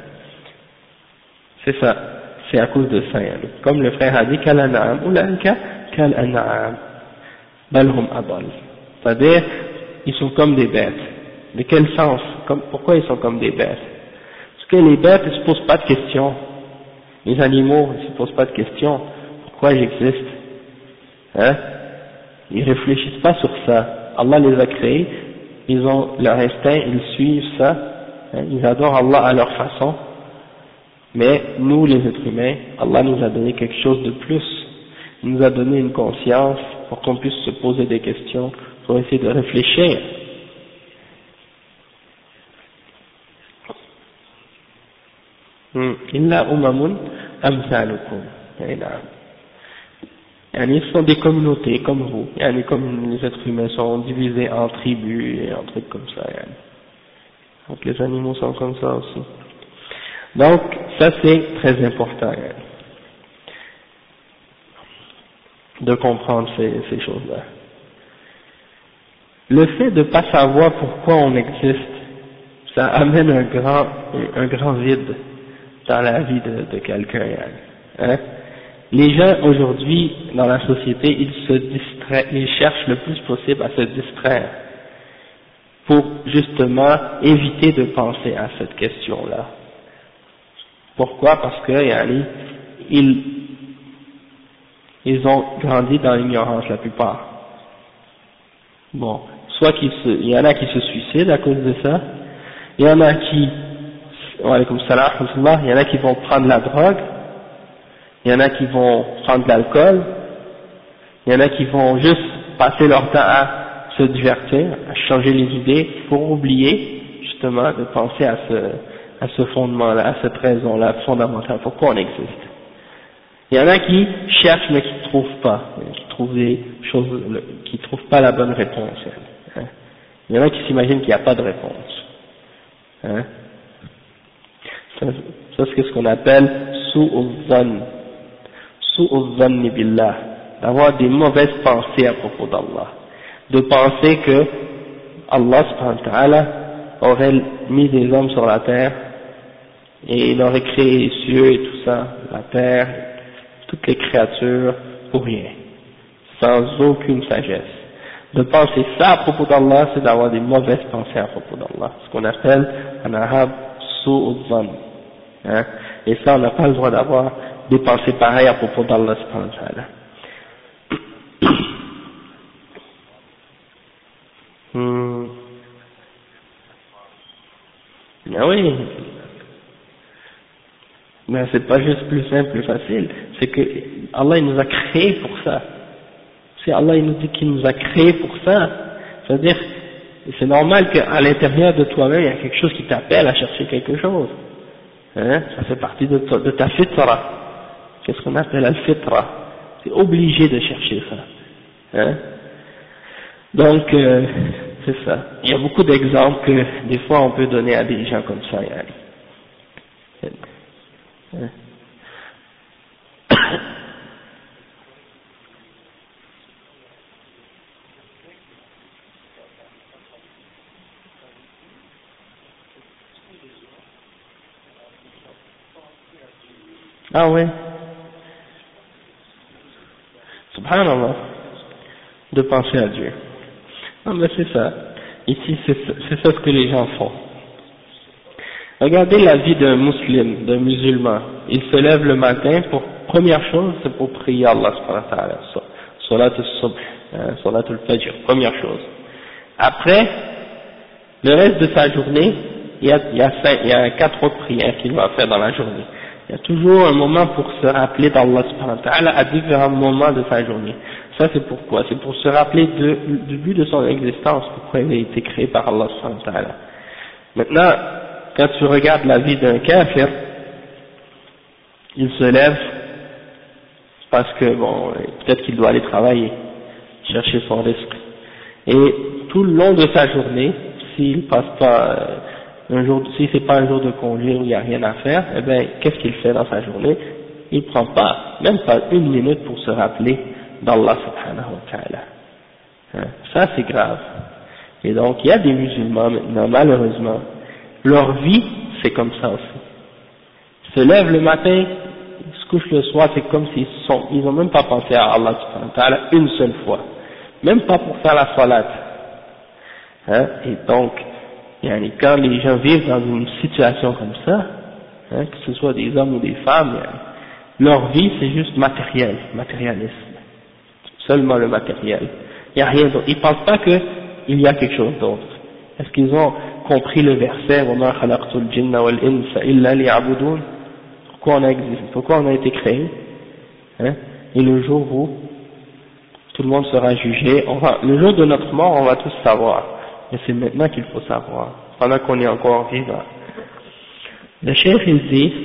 C'est ça, c'est à cause de ça, comme le frère a dit Kal-an'am, ulaika kal-an'am, balhum adal, c'est-à-dire ils sont comme des bêtes. De quel sens? Comme, pourquoi ils sont comme des bêtes? Parce que les bêtes ne se posent pas de questions. Les animaux ne se posent pas de questions. Pourquoi j'existe? Hein? Ils réfléchissent pas sur ça. Allah les a créés ils ont leur instinct, ils suivent ça, hein, ils adorent Allah à leur façon, mais nous les êtres humains, Allah nous a donné quelque chose de plus, il nous a donné une conscience pour qu'on puisse se poser des questions, pour essayer de réfléchir. Illa umamun amsalukum. Ils sont des communautés comme vous, comme les êtres humains sont divisés en tribus et en trucs comme ça. Donc les animaux sont comme ça aussi. Donc ça c'est très important de comprendre ces, ces choses-là. Le fait de ne pas savoir pourquoi on existe, ça amène un grand, un grand vide dans la vie de, de quelqu'un. Hein? Les gens aujourd'hui dans la société, ils se distraient, ils cherchent le plus possible à se distraire pour justement éviter de penser à cette question-là. Pourquoi? Parce que yani, ils, ils ont grandi dans l'ignorance la plupart. Bon, soit qu'il se, il y en a qui se suicident à cause de ça, il y en a qui, wa alaykoum salam, il y en a qui vont prendre la drogue, il y en a qui vont prendre de l'alcool, il y en a qui vont juste passer leur temps à se divertir, à changer les idées pour oublier justement de penser à ce, à ce fondement-là, à cette raison-là fondamentale, pourquoi on existe. Il y en a qui cherchent mais qui ne trouvent pas, qui trouvent des choses, qui ne trouvent pas la bonne réponse. Hein. Il y en a qui s'imaginent qu'il n'y a pas de réponse. Hein. Ça, ça c'est ce qu'on appelle su'u-dhann, su'u-dhanni billah, d'avoir des mauvaises pensées à propos d'Allah, de penser que Allah subhanahu wa ta'ala aurait mis des hommes sur la terre et il aurait créé les cieux et tout ça, la terre, toutes les créatures pour rien, sans aucune sagesse. De penser ça à propos d'Allah, c'est d'avoir des mauvaises pensées à propos d'Allah, ce qu'on appelle en arabe su'u-dhann. Hein? Et ça, on n'a pas le droit d'avoir des pensées pareilles à propos d'Allah subhanahu wa ta'ala. Hmm. Ah oui, mais c'est pas juste plus simple, plus facile, c'est que Allah il nous a créés pour ça. Si Allah il nous dit qu'il nous a créés pour ça, c'est-à-dire, c'est normal qu'à l'intérieur de toi-même il y a quelque chose qui t'appelle à chercher quelque chose. Hein? Ça fait partie de, de ta fitra. Qu'est-ce qu'on appelle al-fitra? C'est obligé de chercher ça. Hein? Donc, euh, c'est ça. Il y a beaucoup d'exemples que des fois on peut donner à des gens comme ça. Hein? Hein? Ah ouais. Subhanallah. De penser à Dieu. Ah mais c'est ça. Ici c'est ça ce que les gens font. Regardez la vie d'un musulman, d'un musulman. Il se lève le matin pour, première chose, c'est pour prier Allah subhanahu wa ta'ala. Salat al-subh, salat al-fajr, première chose. Après, le reste de sa journée, il y a, il y a, cinq, il y a quatre autres prières qu'il va faire dans la journée. Il y a toujours un moment pour se rappeler d'Allah subhanahu wa ta'ala à différents moments de sa journée. Ça c'est pourquoi? C'est pour se rappeler de, du but de son existence, pourquoi il a été créé par Allah subhanahu wa ta'ala. Maintenant, quand tu regardes la vie d'un kafir, il se lève parce que, bon, peut-être qu'il doit aller travailler, chercher son risque. Et tout le long de sa journée, s'il passe pas un jour, si c'est pas un jour de congé où il n'y a rien à faire, eh ben, qu'est-ce qu'il fait dans sa journée? Il prend pas, même pas une minute pour se rappeler d'Allah subhanahu wa ta'ala. Hein? Ça c'est grave. Et donc, il y a des musulmans maintenant, malheureusement, leur vie, c'est comme ça aussi. Ils se lèvent le matin, ils se couchent le soir, c'est comme s'ils sont, ils n'ont même pas pensé à Allah subhanahu wa ta'ala une seule fois. Même pas pour faire la salat. Hein? Et donc, quand les gens vivent dans une situation comme ça, hein, que ce soit des hommes ou des femmes, leur vie c'est juste matériel, matérialisme. Seulement le matériel. Il n'y a rien d'autre. Ils ne pensent pas qu'il y a quelque chose d'autre. Est-ce qu'ils ont compris le verset وَمَا خَلَقْتُ الْجِنَّ وَالْإِنسَ إِلَّا لِيَعْبُدُونَ? Pourquoi on a existé? Pourquoi on a été créé? Hein? Et le jour où tout le monde sera jugé, on va, le jour de notre mort, on va tous savoir. Mais c'est maintenant qu'il faut savoir, pendant qu'on est encore vivant. Le cheikh il dit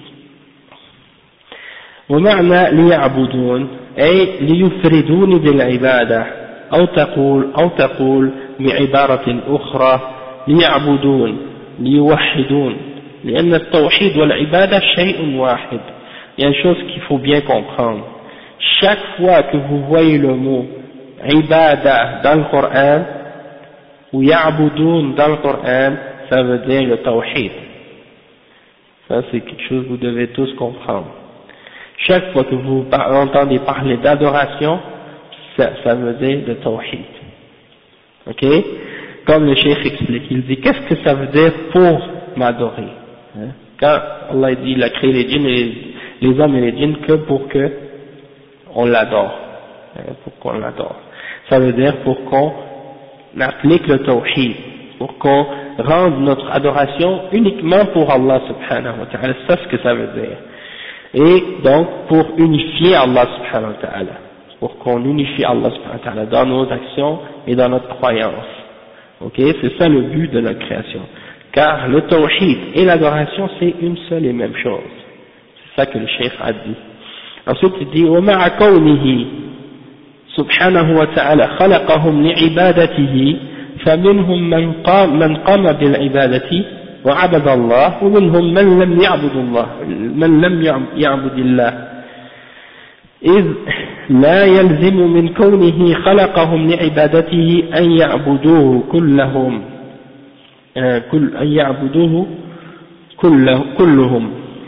ومعنى ليعبدون أي ليفردون بالعبادة أو تقول أو تقول بعبارة أخرى ليعبدون ليوحدون لأن التوحيد والعبادة شيء واحد. Il y a une chose qu'il faut bien comprendre. Chaque fois que vous voyez le mot ibada dans le Coran ou ya'budun dans le Coran, ça veut dire le tawhid. Ça c'est quelque chose que vous devez tous comprendre. Chaque fois que vous entendez parler d'adoration, ça, ça veut dire le tawhid. Ok? Comme le cheikh explique, il dit qu'est-ce que ça veut dire pour m'adorer? Hein? Quand Allah dit il a créé les djinns et les, les hommes et les djinns que pour que on l'adore, hein, pour qu'on l'adore. Ça veut dire pour qu'on applique le tawhid, pour qu'on rende notre adoration uniquement pour Allah subhanahu wa ta'ala, c'est ce que ça veut dire. Et donc pour unifier Allah subhanahu wa ta'ala, pour qu'on unifie Allah subhanahu wa ta'ala dans nos actions et dans notre croyance. Ok, c'est ça le but de notre création. Car le tawhid et l'adoration c'est une seule et même chose. C'est ça que le cheikh a dit. Ensuite il dit وَمَعَ كَوْنِهِ سبحانه وتعالى خلقهم لعبادته فمنهم من قام من قام بالعبادة وعبد الله ومنهم من لم يعبد الله من لم يعبد الله إذ لا يلزم من كونه خلقهم لعبادته أن يعبدوه كلهم كل أن يعبدوه كله كلهم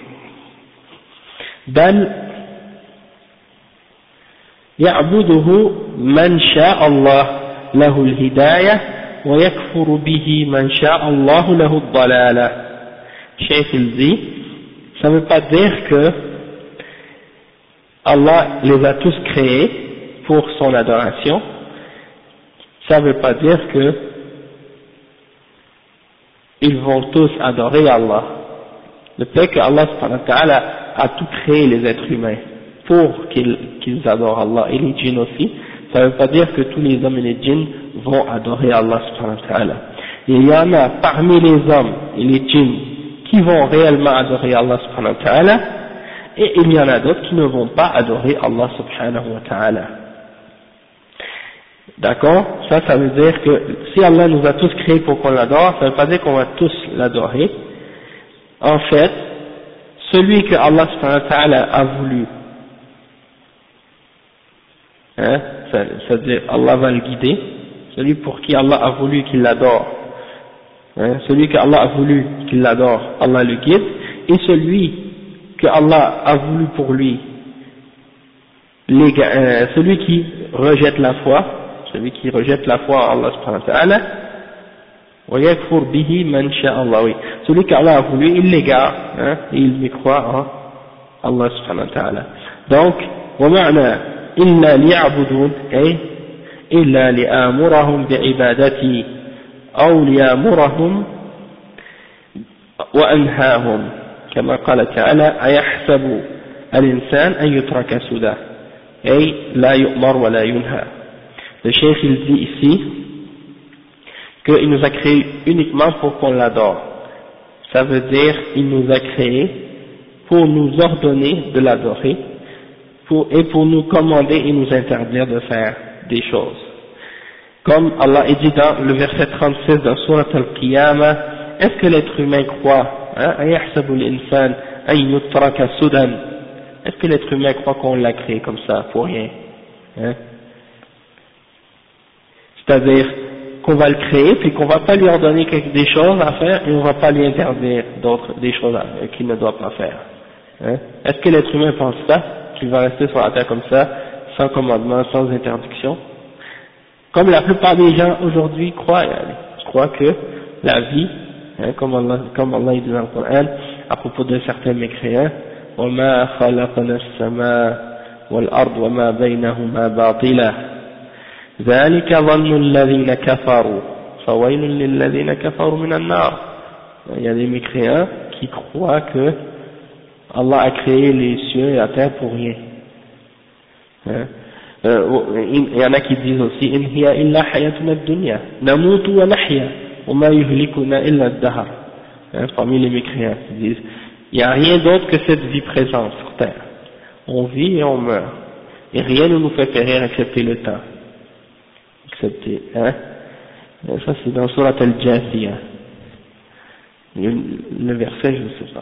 بل يعبده من شاء الله له الهداية ويكفر به من شاء الله له الضلالة. Cheikh il dit, ça ne veut pas dire que Allah les a tous créés pour son adoration, ça ne veut pas dire que ils vont tous adorer Allah. Le fait que Allah subhanahu wa ta'ala a tout créé les êtres humains pour qu'ils qu'ils adorent Allah et les djinns aussi, ça ne veut pas dire que tous les hommes et les djinns vont adorer Allah subhanahu wa ta'ala. Il y en a parmi les hommes et les djinns qui vont réellement adorer Allah subhanahu wa ta'ala, et il y en a d'autres qui ne vont pas adorer Allah subhanahu wa ta'ala. D'accord? Ça, ça veut dire que si Allah nous a tous créés pour qu'on l'adore, ça ne veut pas dire qu'on va tous l'adorer. En fait, celui que Allah subhanahu wa ta'ala a voulu, hein, c'est-à-dire Allah va le guider, celui pour qui Allah a voulu qu'il l'adore, hein, celui que Allah a voulu qu'il l'adore, Allah le guide, et celui que Allah a voulu pour lui, les, euh, celui qui rejette la foi, celui qui rejette la foi en Allah subhanahu wa ta'ala, وَيَكْفُرْ بِهِ مَنْ شَاءَ اللَّهُ, oui, celui qu'Allah a voulu, il l'égare, hein, et il y croit en Allah subhanahu wa ta'ala. Donc, وَمَعْنَا إِلَّا لِيَعْبُدُونَ أي إِلَّا لِآمُرَهُمْ بِعِبَادَتِي أو ليامرهم وأنهاهم كما قال تعالى أيحسب الإنسان أن يترك سدى أي لا يؤمر ولا ينهى. Le cheikh il dit ici qu'il nous a créés uniquement pour qu'on l'adore. Ça veut dire il nous a créés pour nous ordonner de l'adorer pour, et pour nous commander et nous interdire de faire des choses. Comme Allah dit dans le verset trente-six de Surat Al-Qiyamah, est-ce que l'être humain croit, hein, est-ce que l'être humain croit qu'on l'a créé comme ça, pour rien, hein? C'est-à-dire qu'on va le créer, puis qu'on va pas lui ordonner quelque, des choses à faire, et on va pas lui interdire d'autres, des choses qu'il ne doit pas faire, hein? Est-ce que l'être humain pense ça, qu'il va rester sur la terre comme ça, sans commandement, sans interdiction? Comme la plupart des gens aujourd'hui croient, croient que la vie, hein, comme Allah, comme Allah dit dans le Coran, à propos de certains mécréants, وَمَا خَلَقْنَا السَّمَاءَ وَالْأَرْضَ وَمَا بَيْنَهُمَا بَاطِلًا ذَلِكَ ظَنُّ الَّذِينَ كَفَرُوا فَوَيْلٌ لِلَّذِينَ كَفَرُوا مِنَ النَّارِ. Il y a des mécréants qui croient que Allah a créé les cieux et la terre pour rien. Hein? Euh, il y en a qui disent aussi إِنْ هِيَ إِلَّا حَيَاتُنَا الدُّنْيَا نَمُوتُ وَنَحْيَا وَمَا يُهْلِكُنَا إِلَّا الدَّهْرُ. Parmi les mécréants qui disent il n'y a rien d'autre que cette vie présente sur terre. On vit et on meurt. Et rien ne nous fait périr excepté le temps. Excepté, hein? Et ça c'est dans Surat Al-Jathiyah. Le, le verset, je ne sais pas.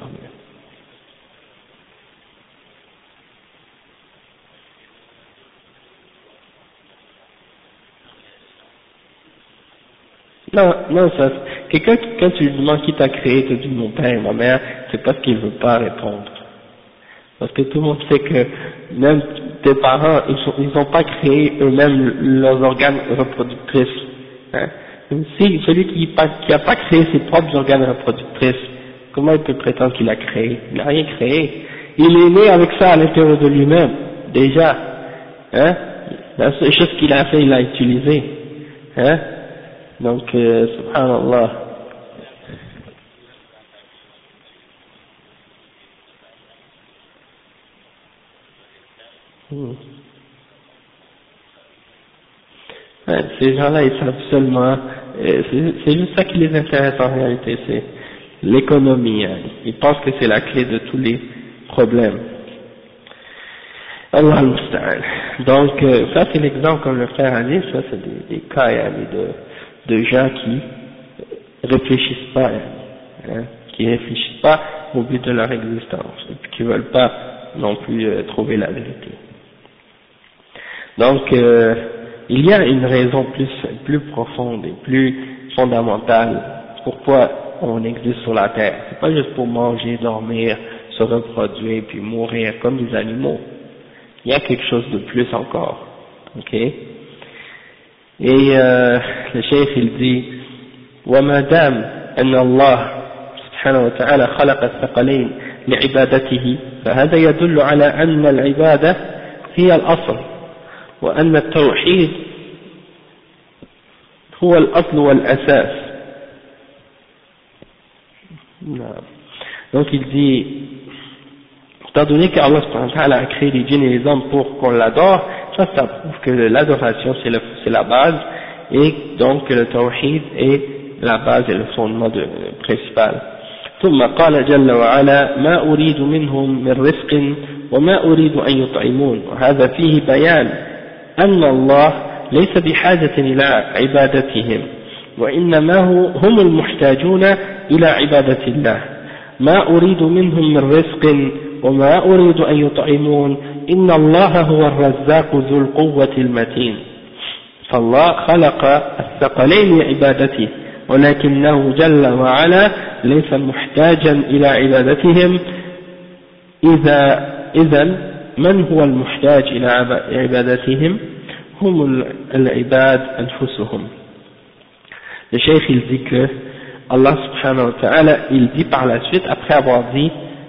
Mais... Non, non, ça, quelqu'un, quand tu lui demandes qui t'a créé, tu dis mon père et ma mère, c'est parce qu'il veut pas répondre. Parce que tout le monde sait que même tes parents, ils sont, ils ont pas créé eux-mêmes leurs organes reproductrices. Hein. Si celui qui, qui a pas créé ses propres organes reproductrices, comment il peut prétendre qu'il a créé? Il n'a rien créé. Il est né avec ça à l'intérieur de lui-même, déjà. Hein. La seule chose qu'il a fait, il l'a utilisé. Hein. Donc, euh, subhanallah. Hmm. Ouais, ces gens-là, ils savent seulement, euh, c'est juste ça qui les intéresse en réalité, c'est l'économie. Hein. Ils pensent que c'est la clé de tous les problèmes. Allah al-Musta'an. Donc, euh, ça c'est l'exemple comme le frère a dit, ça c'est des, des cas yani, de, de gens qui réfléchissent pas, hein, qui réfléchissent pas au but de leur existence, et puis qui veulent pas non plus euh, trouver la vérité. Donc, euh, il y a une raison plus, plus profonde et plus fondamentale pourquoi on existe sur la terre. C'est pas juste pour manger, dormir, se reproduire puis mourir comme des animaux. Il y a quelque chose de plus encore. Ok? Et euh, le cheikh il dit وما دام أن الله سبحانه وتعالى خلق الثقلين لعبادته فهذا يدل على أن العبادة هي الأصل وأن التوحيد هو الأصل والأساس. Donc il dit, étant donné qu'Allah subhanahu wa ta'ala a créé les djinns et les hommes pour qu'on l'adore, ça, ça prouve que l'adoration c'est, c'est la base, et donc que le tawhid est la base et le fondement de, principal. ثم قال جل وعلا ما أريد منهم من رزق وما أريد أن يطعمون وهذا فيه بيان أن الله ليس بحاجة إلى عبادتهم وإنما هم المحتاجون إلى عبادة الله ما أريد منهم من رزق وما أريد أن يطعمون إن الله هو الرزاق ذو القوة المتين. فالله خلق الثقلين لعبادته ولكنه جل وعلا ليس محتاجا إلى عبادتهم. إذا إذن من هو المحتاج إلى عبادتهم هم العباد أنفسهم. Le cheikh il dit que Allah subhanahu wa ta'ala il dit par la suite après avoir dit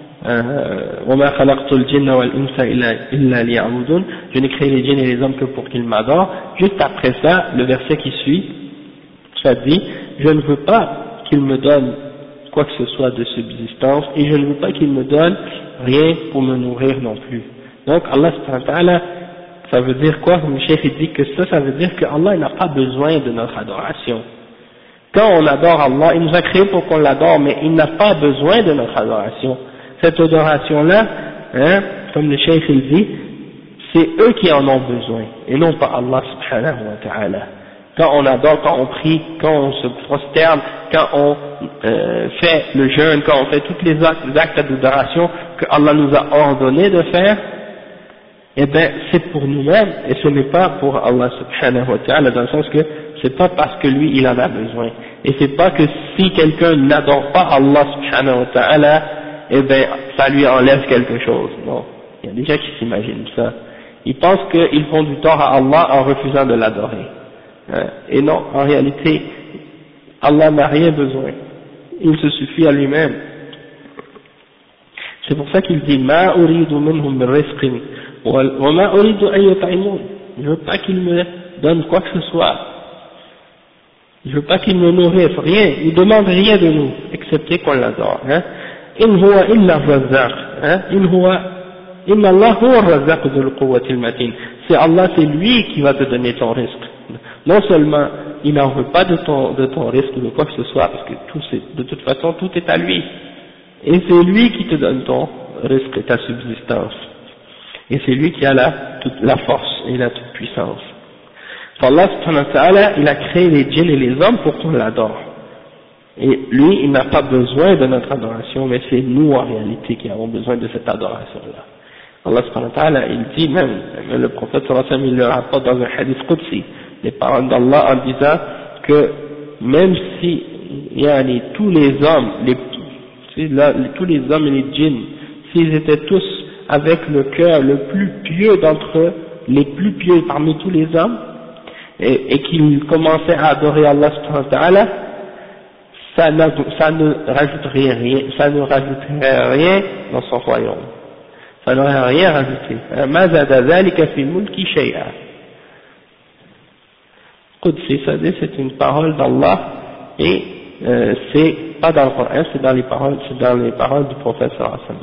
وَمَا خَلَقْتُ الْجِنَّ وَالْإِنسَ إِلَّا لِيَعْبُدُونَ, je n'ai créé les djinns et les hommes que pour qu'ils m'adorent. Juste après ça, le verset qui suit, ça dit je ne veux pas qu'il me donne quoi que ce soit de subsistance et je ne veux pas qu'il me donne rien pour me nourrir non plus. Donc Allah subhanahu wa ta'ala, ça veut dire quoi? Le cheikh dit que ça, ça veut dire que Allah n'a pas besoin de notre adoration. Quand on adore Allah, il nous a créé pour qu'on l'adore, mais il n'a pas besoin de notre adoration. Cette adoration-là, hein, comme le cheikh il dit, c'est eux qui en ont besoin, et non pas Allah subhanahu wa ta'ala. Quand on adore, quand on prie, quand on se prosterne, quand on euh, fait le jeûne, quand on fait tous les actes, les actes d'adoration que Allah nous a ordonné de faire, eh bien c'est pour nous-mêmes, et ce n'est pas pour Allah subhanahu wa ta'ala, dans le sens que c'est pas parce que lui il en a besoin, et c'est pas que si quelqu'un n'adore pas Allah subhanahu wa ta'ala, eh bien ça lui enlève quelque chose. Non, il y a des gens qui s'imaginent ça. Ils pensent qu'ils font du tort à Allah en refusant de l'adorer. Hein? Et non, en réalité, Allah n'a rien besoin. Il se suffit à lui-même. C'est pour ça qu'il dit Ma uridu minhum min rizqin wa ma uridu an yut'imun. Je veux pas qu'il me donne quoi que ce soit. Il veut pas qu'il nous nourrisse, rien, il demande rien de nous, excepté qu'on l'adore. Hein. In huwa illa razzaq, hein. In huwa, inna Allah huwa razzaq dhul quwwati al-matin. C'est Allah, c'est lui qui va te donner ton risque. Non seulement il n'en veut pas de ton, de ton risque ou de quoi que ce soit, parce que tout c'est, de toute façon tout est à lui. Et c'est lui qui te donne ton risque et ta subsistance. Et c'est lui qui a la, toute la force et la toute puissance. Allah subhanahu wa ta'ala, il a créé les djinns et les hommes pour qu'on l'adore. Et lui, il n'a pas besoin de notre adoration, mais c'est nous en réalité qui avons besoin de cette adoration-là. Allah subhanahu wa ta'ala, il dit même, même le prophète sallallahu alayhi wa sallam, il le rapporte dans un hadith qudsi, les paroles d'Allah en disant que même si yani, tous les hommes, les, là, tous les hommes et les djinns, s'ils étaient tous avec le cœur le plus pieux d'entre eux, les plus pieux parmi tous les hommes, et, et qu'ils commençaient à adorer Allah subhanahu wa ta'ala, ça, ça ne rajouterait rien, ça ne rajouterait rien dans son royaume. Ça n'aurait rien rajouté. Ma zada dhalika fi mulki shay'a. Qudsi, c'est une parole d'Allah et euh, c'est pas dans le Coran, c'est dans les paroles, c'est dans les paroles du prophète sallallahu alayhi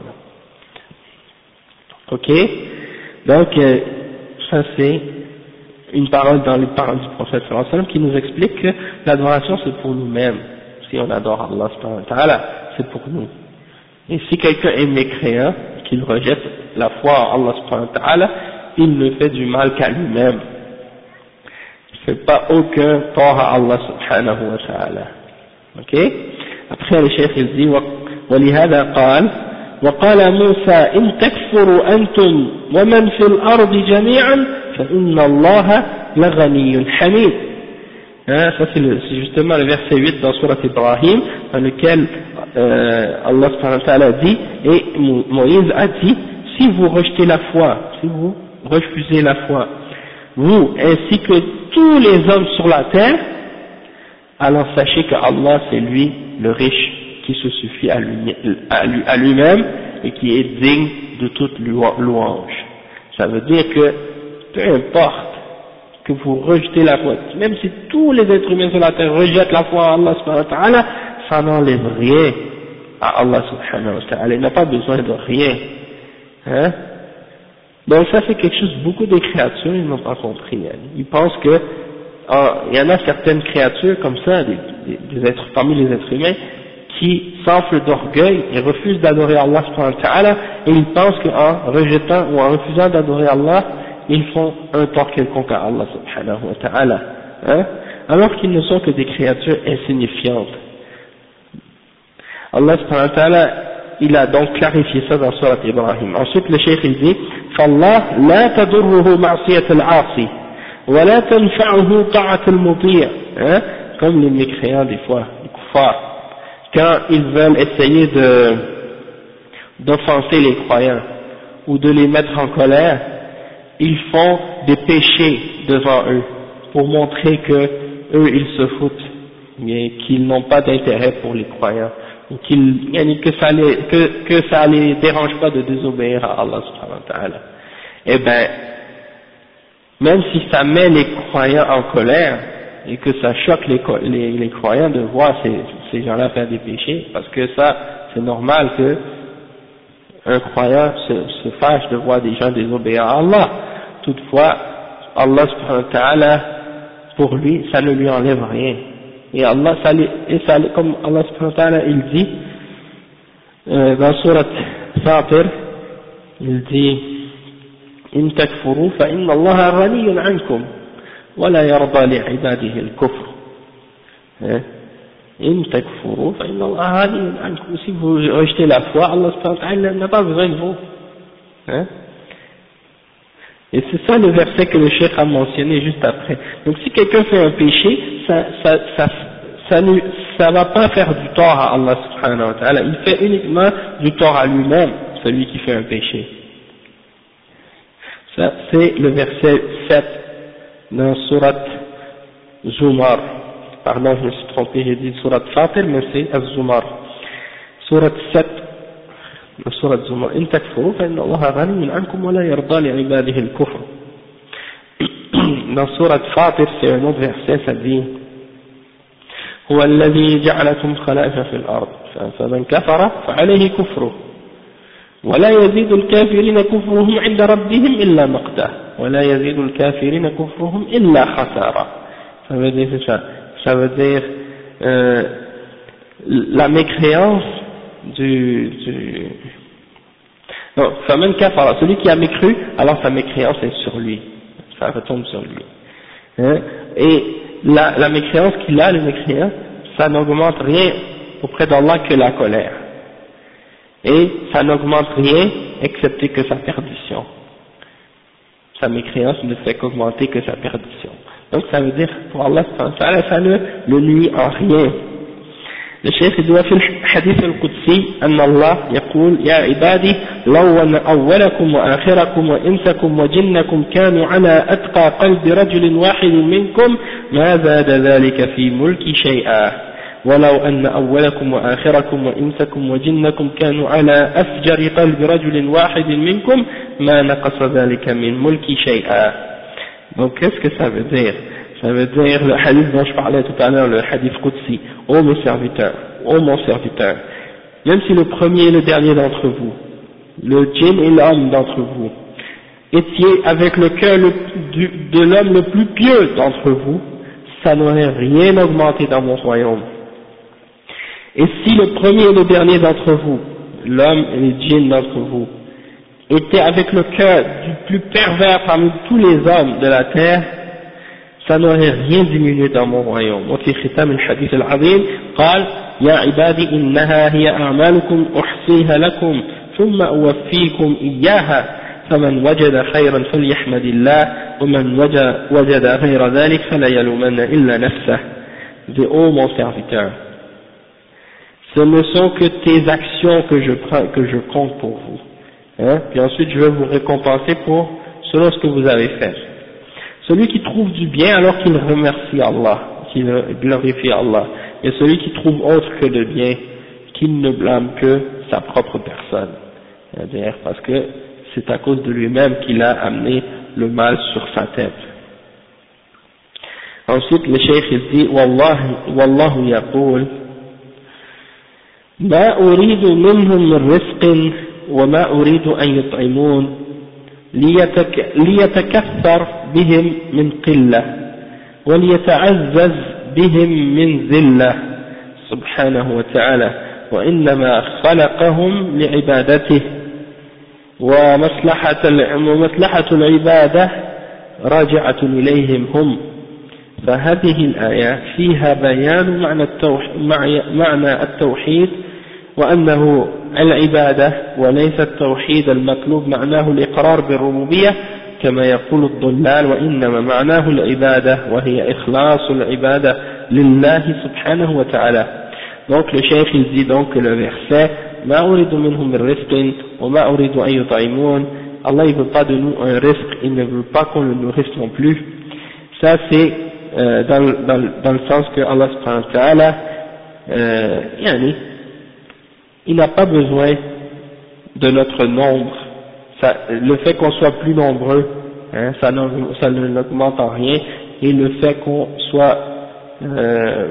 wa sallam. Ok? Donc, euh, ça c'est une parole dans les paroles du prophète sallallahu alayhi wa sallam qui nous explique que l'adoration c'est pour nous-mêmes. Si on adore Allah subhanahu wa ta'ala, c'est pour nous. Et si quelqu'un est mécréant, qu'il rejette la foi en Allah subhanahu wa ta'ala, il ne fait du mal qu'à lui-même. Il ne fait pas aucun tort à Allah subhanahu wa ta'ala. Ok? Après le cheikh il dit, وَلِهَذَا قال وقال موسى إن تكفروا أنتم ومن في الأرض جميعا فإن الله لغني حميد. Hein, ça c'est, c'est justement le verset huit dans Surat Ibrahim, dans lequel euh, Allah subhanahu wa ta'ala dit, et Moïse a dit, si vous rejetez la foi, si vous refusez la foi, vous ainsi que tous les hommes sur la terre, alors sachez que Allah c'est lui le riche qui se suffit à, lui, à, lui, à lui-même et qui est digne de toute louange. Ça veut dire que peu importe que vous rejetez la foi, même si tous les êtres humains sur la terre rejettent la foi à Allah subhanahu wa ta'ala, ça n'enlève rien à Allah subhanahu wa ta'ala, il n'a pas besoin de rien. Hein? Donc ça c'est quelque chose, beaucoup de créatures ils n'ont pas compris. Ils pensent que ah, il y en a certaines créatures comme ça, des, des, des êtres, parmi les êtres humains, qui s'enflent d'orgueil et refusent d'adorer Allah subhanahu wa ta'ala, et ils pensent qu'en rejetant ou en refusant d'adorer Allah, ils font un tort quelconque à Allah subhanahu wa ta'ala, hein, alors qu'ils ne sont que des créatures insignifiantes. Allah subhanahu wa ta'ala, il a donc clarifié ça dans Surat Ibrahim. Ensuite le cheikh il dit, فالله لا تضره معصية العاصي ولا تنفعه طاعة المطيع, hein, comme les mécréants des fois, les kuffars, quand ils veulent essayer de d'offenser les croyants ou de les mettre en colère, ils font des péchés devant eux pour montrer que eux ils se foutent, mais qu'ils n'ont pas d'intérêt pour les croyants, ou qu'ils, que ça les, que, que ça les dérange pas de désobéir à Allah subhanahu wa ta'ala. Eh ben, même si ça met les croyants en colère et que ça choque les, les, les croyants de voir ces, ces gens-là faire des péchés, parce que ça, c'est normal que un croyant se, se fâche de voir des gens désobéir à Allah. Toutefois, Allah subhanahu wa ta'ala, pour lui, ça ne lui enlève rien. Et Allah, ça, et ça, comme Allah subhanahu wa ta'ala, il dit, euh, dans Surat Fatir, il dit, إن تكفروا فإن الله غني عنكم ولا يرضى لعباده الكفر. إن تكفروا فإن الله غني عنكم. Si vous rejetez la foi, Allah subhanahu wa ta'ala n'a pas besoin de vous. Hein? Et c'est ça le verset que le cheikh a mentionné juste après. Donc si quelqu'un fait un péché, ça ça ça ça ne ça va pas faire du tort à Allah subhanahu wa ta'ala. Il fait uniquement du tort à lui-même, celui qui fait un péché. Ça c'est le verset sept dans Surat Zumar. Pardon, je me suis trompé, j'ai dit Surat Fatir, mais c'est Az-Zumar. Surat sept سورة زمر إن تكفروا فإن الله غني عنكم ولا يرضى لعباده الكفر. Dans Surat Fatir, c'est un autre verset, ça dit هو الذي جعلكم خلائف في الأرض فمن كفر فعليه كفره ولا يزيد الكافرين كفرهم عند ربهم إلا مقتا ولا يزيد الكافرين كفرهم إلا خسارة. Ça veut dire ça, ça veut dire euh, la mécréance du, du non, فمن كفر, celui qui a mécru, alors sa mécréance est sur lui, ça retombe sur lui. Hein? Et la, la mécréance qu'il a, le mécréant, ça n'augmente rien auprès d'Allah que la colère. Et ça n'augmente rien excepté que sa perdition. Sa mécréance ne fait qu'augmenter que sa perdition. Donc ça veut dire pour Allah ça ne le nuit en rien. Le cheikh il doit faire le hadith al-Qudsi أن الله يقول يا عبادي لو أن أولكم وآخركم وإنسكم وجنكم كانوا على أتقى قلب رجل واحد منكم ما زاد ذلك في ملكي شيئا ولو أن أولكم وآخركم وإنسكم وجنكم كانوا على أفجر قلب رجل واحد منكم ما نقص ذلك من ملكي شيئا. Donc qu'est-ce que ça veut dire? Ça veut dire le hadith dont je parlais tout à l'heure, le hadith Qudsi, ô mes serviteurs, ô mon serviteur, même si le premier et le dernier d'entre vous, le djinn et l'homme d'entre vous, étiez avec le cœur de l'homme le plus pieux d'entre vous, ça n'aurait rien augmenté dans mon royaume. Et si le premier et le dernier d'entre vous, l'homme et les djinns d'entre vous, étaient avec le cœur du plus pervers parmi tous les hommes de la terre, ça n'aurait rien diminué dans mon royaume. وفي ختام الحديث العظيم قال يا عبادي إنها هي أعمالكم أحصيها لكم ثم أوفيكم إياها فمن وجد خيرا فليحمد الله ومن وجد غير ذلك فلا يلومن إلا نفسه. Dis ô mon serviteur, ce ne sont que tes actions que je prends, que je compte pour vous. Hein? Puis ensuite je vais vous récompenser pour selon ce que vous avez fait. Celui qui trouve du bien alors qu'il remercie Allah, qu'il glorifie Allah, et celui qui trouve autre que le bien, qu'il ne blâme que sa propre personne. C'est-à-dire parce que c'est à cause de lui-même qu'il a amené le mal sur sa tête. Ensuite le cheikh il dit Wallahi, Wallahu yaqul ما أريد منهم من رزق وما أريد أن يطعمون ليتك ليتكثر بهم من قلة وليتعزز بهم من ذلة سبحانه وتعالى وإنما خلقهم لعبادته ومصلحة ومصلحة العبادة راجعة إليهم هم. فهذه الآية فيها بيان معنى التوحيد, معنى التوحيد وأنه العبادة وليس التوحيد المطلوب معناه الإقرار بالربوبية كما يقول الضلال وإنما معناه العبادة وهي إخلاص العبادة لله سبحانه وتعالى. Donc le cheikh il dit donc que le verset ما أريد منهم من رزق وما أريد أن يطعمون, Allah il veut pas de nous un risque, il ne veut pas qu'on le nourrisse non plus. Ça c'est euh, dans, dans, dans le sens que Allah subhanahu wa ta'ala euh, yani, il n'a pas besoin de notre nombre. Ça, le fait qu'on soit plus nombreux, hein, ça, ça ne l'augmente en rien, et le fait qu'on soit euh,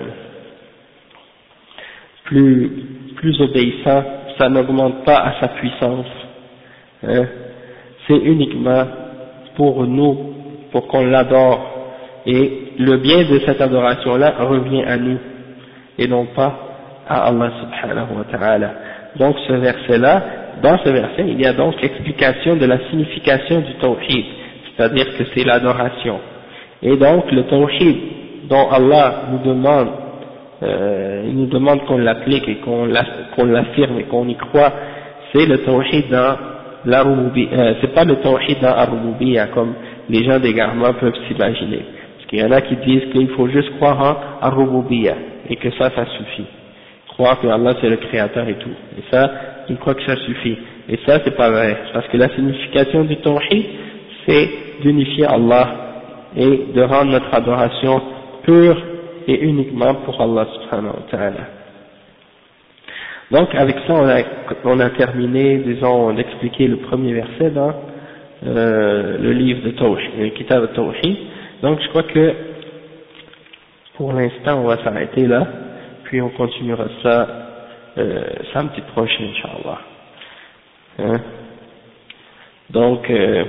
plus, plus obéissant, ça n'augmente pas à sa puissance. Hein. C'est uniquement pour nous, pour qu'on l'adore, et le bien de cette adoration-là revient à nous, et non pas à Allah subhanahu wa ta'ala. Donc ce verset-là, dans ce verset, il y a donc l'explication de la signification du tawhid, c'est-à-dire que c'est l'adoration. Et donc le tawhid dont Allah nous demande, euh, il nous demande qu'on l'applique et qu'on l'affirme et qu'on y croit, c'est le tawhid dans la rububiyya, euh, c'est pas le tawhid dans la rububiyya comme les gens d'égarement peuvent s'imaginer. Parce qu'il y en a qui disent qu'il faut juste croire en rububiyya et que ça, ça suffit. Croire que Allah c'est le créateur et tout. Et ça, il croit que ça suffit. Et ça, c'est pas vrai. Parce que la signification du tawhid, c'est d'unifier Allah et de rendre notre adoration pure et uniquement pour Allah subhanahu wa ta'ala. Donc, avec ça, on a, on a terminé, disons, d'expliquer le premier verset dans euh, le livre de Tawhid, le Kitab al-Tawhid. Donc, je crois que pour l'instant, on va s'arrêter là. puis on continuera ça euh, samedi prochain, Inch'Allah. Hein? Donc, euh,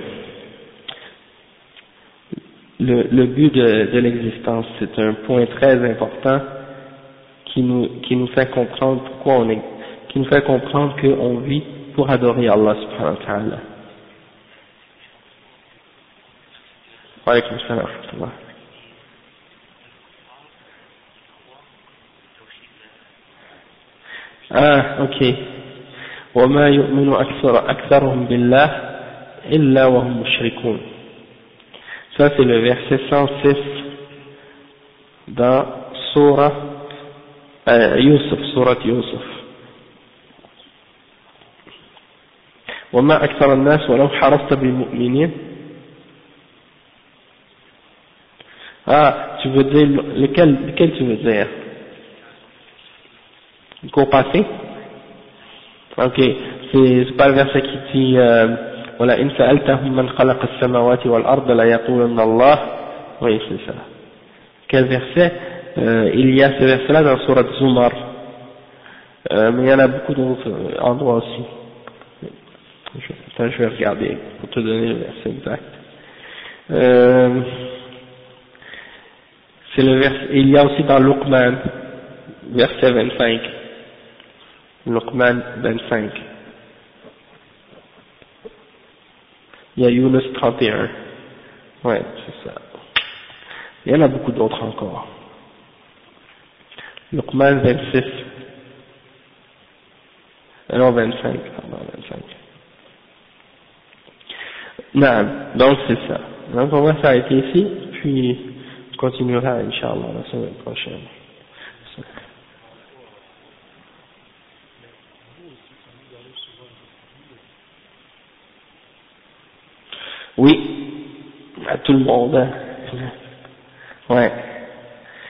le, le but de, de l'existence, c'est un point très important qui nous, qui nous fait comprendre pourquoi on est, qui nous fait comprendre qu'on vit pour adorer Allah subhanahu wa ta'ala. Wa alaykum salam wa rahmatullah. Ah, ok. وما يؤمن أكثر أكثرهم بالله إلا وهم مشركون. Ça c'est le verset cent six dans Surah euh, Yusuf, Surah Yusuf. وما أكثر الناس ولو حرصت بالمؤمنين. Ah, tu veux dire lequel, lequel tu veux dire? Le cours passé? Ok, c'est, c'est pas le verset qui dit وَلَئِنْ سَأَلْتَهُمْ مَنْ خَلَقَ السَّمَاوَاتِ وَالْأَرْضَ لَيَقُولُنَّ اللَّهُ. Oui, c'est ça. Quel verset? euh, Il y a ce verset-là dans Surat Zumar, euh, mais il y en a beaucoup d'autres endroits aussi. Je, attends, je vais regarder pour te donner le verset exact. Euh, c'est le verset, il y a aussi dans Luqman, verset vingt-cinq. Luqman vingt-cinq. Il y a Yunus trente et un. Ouais, c'est ça. Il y en a beaucoup d'autres encore. Luqman vingt-six. Non, vingt-cinq. Pardon, vingt-cinq. Non, donc c'est ça. Donc on va s'arrêter ici, puis on continuera, Inch'Allah, la semaine prochaine. Oui, à tout le monde. Hein. Ouais.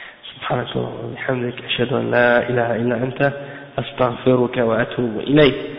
سبحانك اللهم وبحمدك أشهد أن لا إله إلا أنت أستغفرك وأتوب إليك.